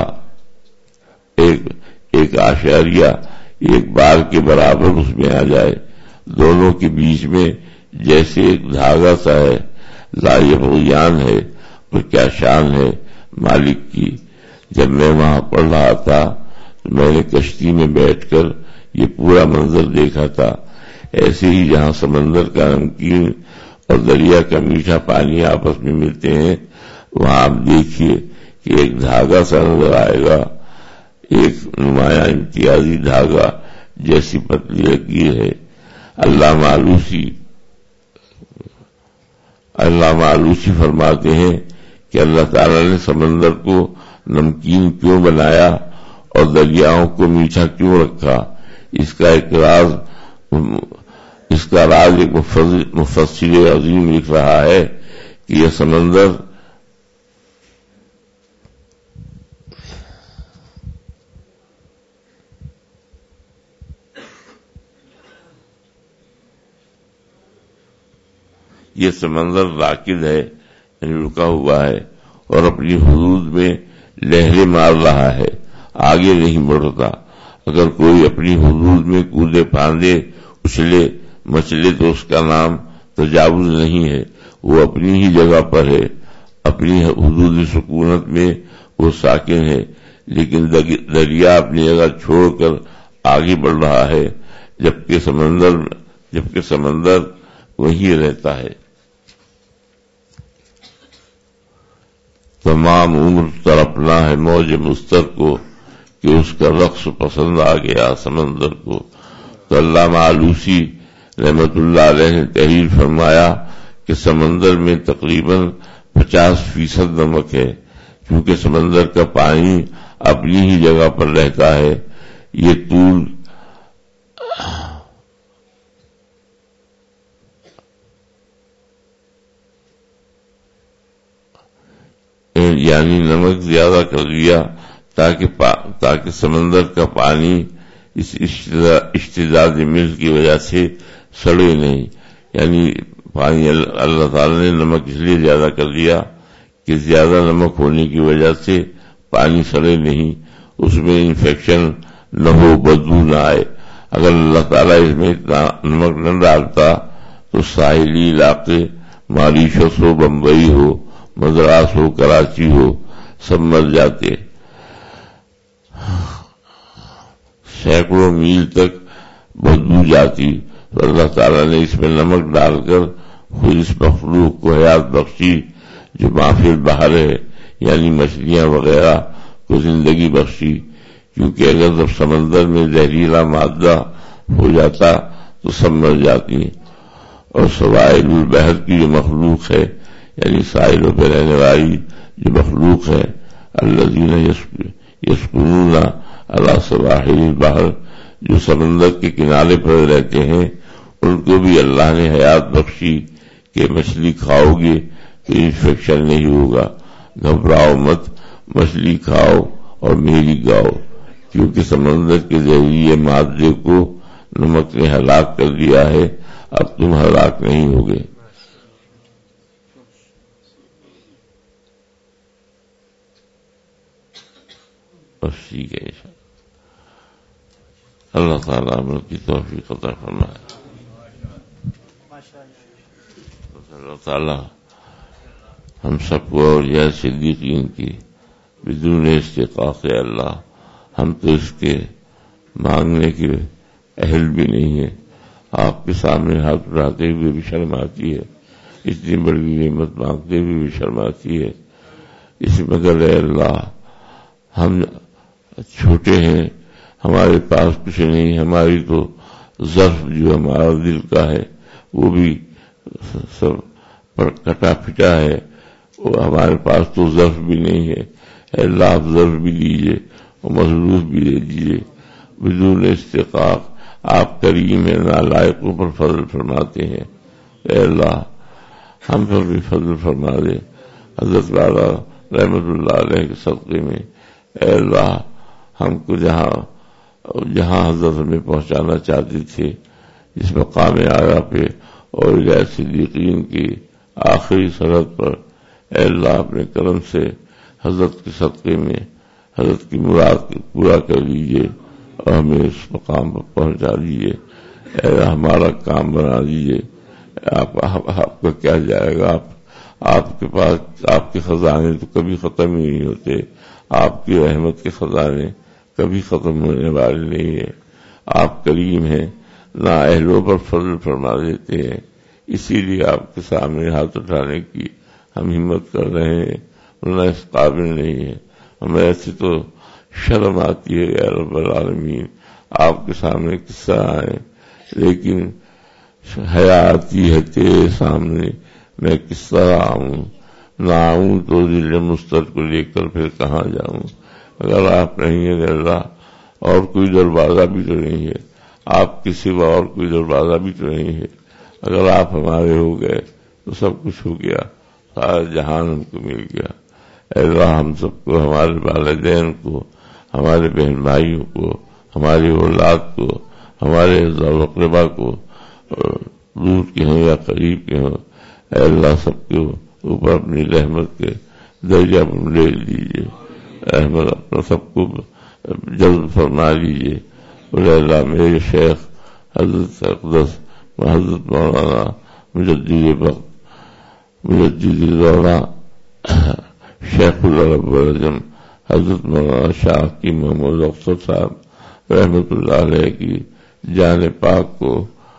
ایک ایک آشاریہ ایک بار کے برابر اس میں آ جائے. دونوں کے بیچ میں جیسے ایک دھاگا سا ہے. لا یبغیان ہے، اور کیا شان ہے مالک کی. جب میں وہاں پڑھ رہا تھا تو میں نے کشتی میں بیٹھ کر یہ پورا منظر دیکھا تھا. ایسے ہی جہاں سمندر کا نمکین اور دریا کا میٹھا پانی آپس میں ملتے ہیں وہاں آپ دیکھیے کہ ایک دھاگا سا نظر آئے گا، ایک نمایاں امتیازی دھاگا جیسی پتلی لکیر ہے. علامہ آلوسی علامہ آلوسی فرماتے ہیں کہ اللہ تعالی نے سمندر کو نمکین کیوں بنایا اور دریاؤں کو میٹھا کیوں رکھا. اس کا ایک راز اس کا راز ایک مفسر عظیم لکھ رہا ہے کہ یہ سمندر یہ سمندر راکد ہے یعنی رکا ہوا ہے اور اپنی حدود میں لہریں مار رہا ہے، آگے نہیں بڑھتا۔ اگر کوئی اپنی حدود میں کودے پھاندے اچھلے مچلے تو اس کا نام تجاوز نہیں ہے، وہ اپنی ہی جگہ پر ہے، اپنی حدود سکونت میں وہ ساکن ہے، لیکن دریا اپنی جگہ چھوڑ کر آگے بڑھ رہا ہے، جبکہ سمندر جبکہ سمندر وہیں رہتا ہے۔ تمام عمر تڑپنا ہے موج مستر کو کہ اس کا رقص پسند آ گیا سمندر کو۔ تو علامہ آلوسی رحمت اللہ علیہ نے تحریر فرمایا کہ سمندر میں تقریباً پچاس فیصد نمک ہے، کیونکہ سمندر کا پانی اپنی ہی جگہ پر رہتا ہے۔ یہ طول یعنی نمک زیادہ کر دیا تاکہ پا... تاکہ سمندر کا پانی اس اشتداد مل کی وجہ سے سڑے نہیں، یعنی پانی اللہ تعالی نے نمک اس لیے زیادہ کر دیا کہ زیادہ نمک ہونے کی وجہ سے پانی سڑے نہیں، اس میں انفیکشن نہ ہو، بدبو نہ آئے۔ اگر اللہ تعالیٰ اس میں اتنا نمک نہ ڈالتا تو ساحلی علاقے ماریشس ہو، بمبئی ہو، مدراس ہو، کراچی ہو، سب مر جاتے، سینکڑوں میل تک بدبو جاتی۔ تو اللہ تعالیٰ نے اس میں نمک ڈال کر خود اس مخلوق کو حیات بخشی جو معافی البحر ہے، یعنی مچھلیاں وغیرہ کو زندگی بخشی، کیونکہ اگر جب سمندر میں زہریلا مادہ ہو جاتا تو سب مر جاتی۔ اور سوائل البحر کی جو مخلوق ہے، یعنی ساحلوں پہ رہنے والی جو مخلوق ہے، الذین یسکنون علی سواحل البحر، جو سمندر کے کنارے پر رہتے ہیں، ان کو بھی اللہ نے حیات بخشی کہ مچھلی کھاؤ گے تو انفیکشن نہیں ہوگا، گھبراؤ مت، مچھلی کھاؤ اور میری گاؤ، کیونکہ سمندر کے زہریلے مادے کو نمک نے ہلاک کر دیا ہے، اب تم ہلاک نہیں ہوگے۔ بس ٹھیک ہے، اللہ تعالیٰ ہم کی توفیق عطا فرمائے۔ اللہ تعالیٰ ہم سب کو اور یا صدیقین کی بدون استحقاق ہے اللہ، ہم تو اس کے مانگنے کے اہل بھی نہیں ہیں، آپ کے سامنے ہاتھ اٹھاتے ہوئے بھی شرم آتی ہے، اتنی بڑی نعمت مانگتے ہوئے بھی شرم آتی ہے۔ اس مگر اے اللہ ہم چھوٹے ہیں، ہمارے پاس کچھ نہیں، ہماری تو ظرف جو ہمارا دل کا ہے وہ بھی سب پر کٹا پھٹا ہے، وہ ہمارے پاس تو ظرف بھی نہیں ہے۔ اے اللہ آپ ظرف بھی دیجیے اور مصروف بھی دے دیجیے بدون استحقاق، آپ کریم ہیں، نالائقوں پر فضل فرماتے ہیں۔ اے اللہ ہم پر بھی فضل فرما دے، حضرت والا رحمت اللہ علیہ کے صدقے میں۔ اے اللہ ہم کو جہاں جہاں حضرت ہمیں پہنچانا چاہتے تھے، جس مقام اعلیٰ پہ اور الہ صدیقین کی آخری سرحد پر، اے اللہ اپنے کرم سے حضرت کے صدقے میں حضرت کی مراد پورا کر لیجیے اور ہمیں اس مقام پر پہنچا دیجیے۔ اے اللہ ہمارا کام بنا دیجیے۔ آپ آپ کا کیا جائے گا، آپ آپ کے پاس آپ کے خزانے تو کبھی ختم ہی نہیں ہوتے، آپ کی رحمت کے خزانے کبھی ختم ہونے والے نہیں ہیں۔ آپ کریم ہیں، نا اہلوں پر فضل فرما دیتے ہیں، اسی لیے آپ کے سامنے ہاتھ اٹھانے کی ہم ہمت کر رہے ہیں، ورنہ اس قابل نہیں ہے۔ ہمیں ایسی تو شرم آتی ہے یا رب العالمین آپ کے سامنے کس طرح آئے، لیکن حیا آتی ہے تیرے سامنے میں کس طرح آؤں، نہ آؤں تو دل مستر کو لے کر پھر کہاں جاؤں۔ اگر آپ نہیں ہیں اللہ اور کوئی دروازہ بھی تو نہیں ہے، آپ کے سوا اور کوئی دروازہ بھی تو نہیں ہے۔ اگر آپ ہمارے ہو گئے تو سب کچھ ہو گیا، سارا جہان ہم کو مل گیا۔ اے اللہ ہم سب کو، ہمارے والدین کو، ہمارے بہن بھائیوں کو، ہماری اولاد کو، ہمارے اقربا کو، دور کے ہوں یا قریب کے ہوں، اے اللہ سب کے اوپر اپنی رحمت کے درجہ پر لے لیجیے، رحمت اپنا سب کو جلد فرما لیجیے۔ اور اے اللہ میرے شیخ حضرت اقدس حضرت مولانا مجدد وقت مجدد دورہ شیخ اللہ رب العظم حضرت مولانا شاہ کی محمود اختر صاحب رحمت اللہ علیہ کی جان پاک کو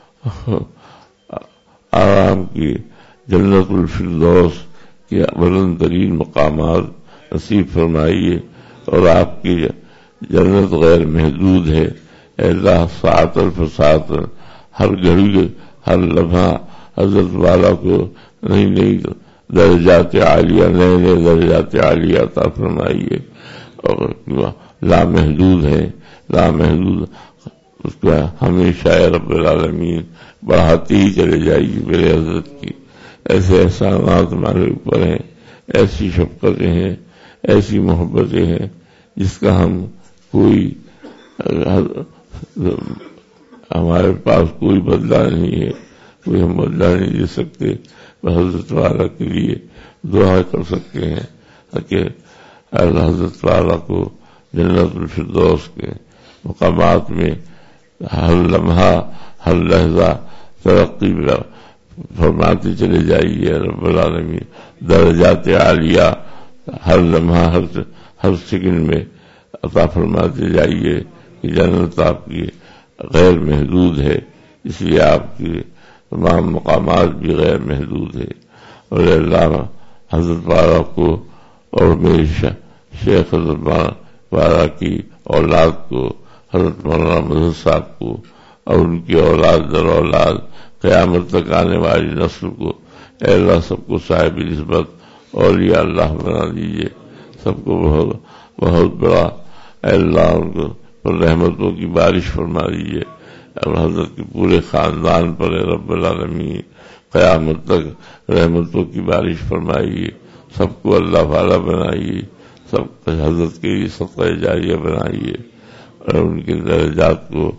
آرام کی جنت الفردوس کے بلند ترین مقامات نصیب فرمائیے، اور آپ کی جنت غیر محدود ہے۔ اے اللہ ساعت الفساعت ہر گھڑی ہر لمحہ حضرت والا کو نئی نئی درجات عالیہ نئے نئے درجات عالیہ عطا فرمائیے، اور لامحدود ہے لامحدود اس کا ہمیشہ اے رب العالمین بڑھاتے ہی چلے جائیے میرے حضرت کی۔ ایسے احسانات ہمارے اوپر ہیں، ایسی شفقتیں ہیں، ایسی محبتیں ہیں جس کا ہم کوئی ہمارے پاس کوئی بدلہ نہیں ہے، کوئی ہم بدلہ نہیں دے سکتے، حضرت والا کے لیے دعا کر سکتے ہیں کہ اللہ حضرت والا کو جنت الفردوس کے مقامات میں ہر لمحہ ہر لحظہ ترقی فرماتے چلے جائیے رب العالمین، درجات عالیہ ہر لمحہ ہر ہر سیکنڈ میں عطا فرماتے جائیے کہ جنت آپ کی غیر محدود ہے، اس لیے آپ کی تمام مقامات بھی غیر محدود ہے۔ اور اللہ حضرت والا کو اور میرے شیخ حضرت والا کی اولاد کو حضرت مولانا مظہر صاحب کو اور ان کی اولاد در اولاد قیامت تک آنے والی نسل کو اے اللہ سب کو صاحب نسبت اولیاء اللہ بنا دیجیے، سب کو بہت بہت بڑا اے اللہ ان کو پر رحمتوں کی بارش فرما دیجیے، اور حضرت کے پورے خاندان پر اے رب العالمین قیامت تک رحمتوں کی بارش فرمائیے، سب کو اللہ والا بنائیے، سب حضرت کے لیے صدقہ جاریہ بنائیے، اور ان کے درجات کو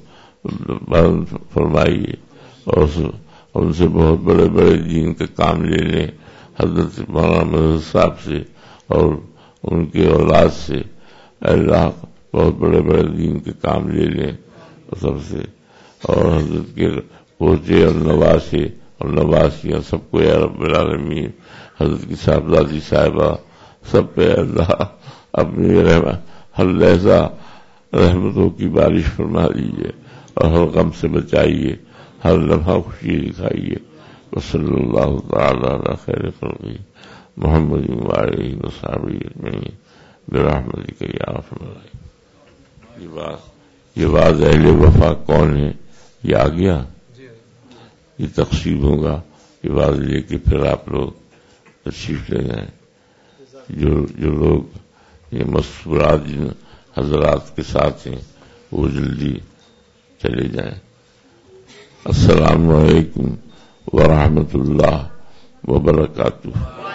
بلند فرمائیے، اور ان سے بہت بڑے بڑے دین کے کام لے لیں حضرت مولانا مظہر صاحب سے اور ان کے اولاد سے، اللہ بہت بڑے بڑے دین کے کام لے لیں سب سے، اور حضرت کے پوتے اور نواسے اور نواسیاں سب کو یا رب العالمین، حضرت کی صاحبزادی صاحبہ سب پہ اللہ اپنی رحمت ہر لحظہ رحمتوں کی بارش فرما دیجیے، اور ہر غم سے بچائیے، ہر لمحہ خوشی دکھائیے۔ وصلی اللہ تعالی علی خیر خلقہ محمد وآلہ وصحبہ اجمعین برحمتک یا ارحم الراحمین۔ یہ بات یہ بات اہل وفا کون ہے یہ آ گیا، یہ تقسیم ہوگا، یہ بات لے کے پھر آپ لوگ تشریف لے جائیں۔ جو جو لوگ یہ مستورات جن حضرات کے ساتھ ہیں وہ جلدی چلے جائیں۔ السلام علیکم ورحمۃ اللہ وبرکاتہ۔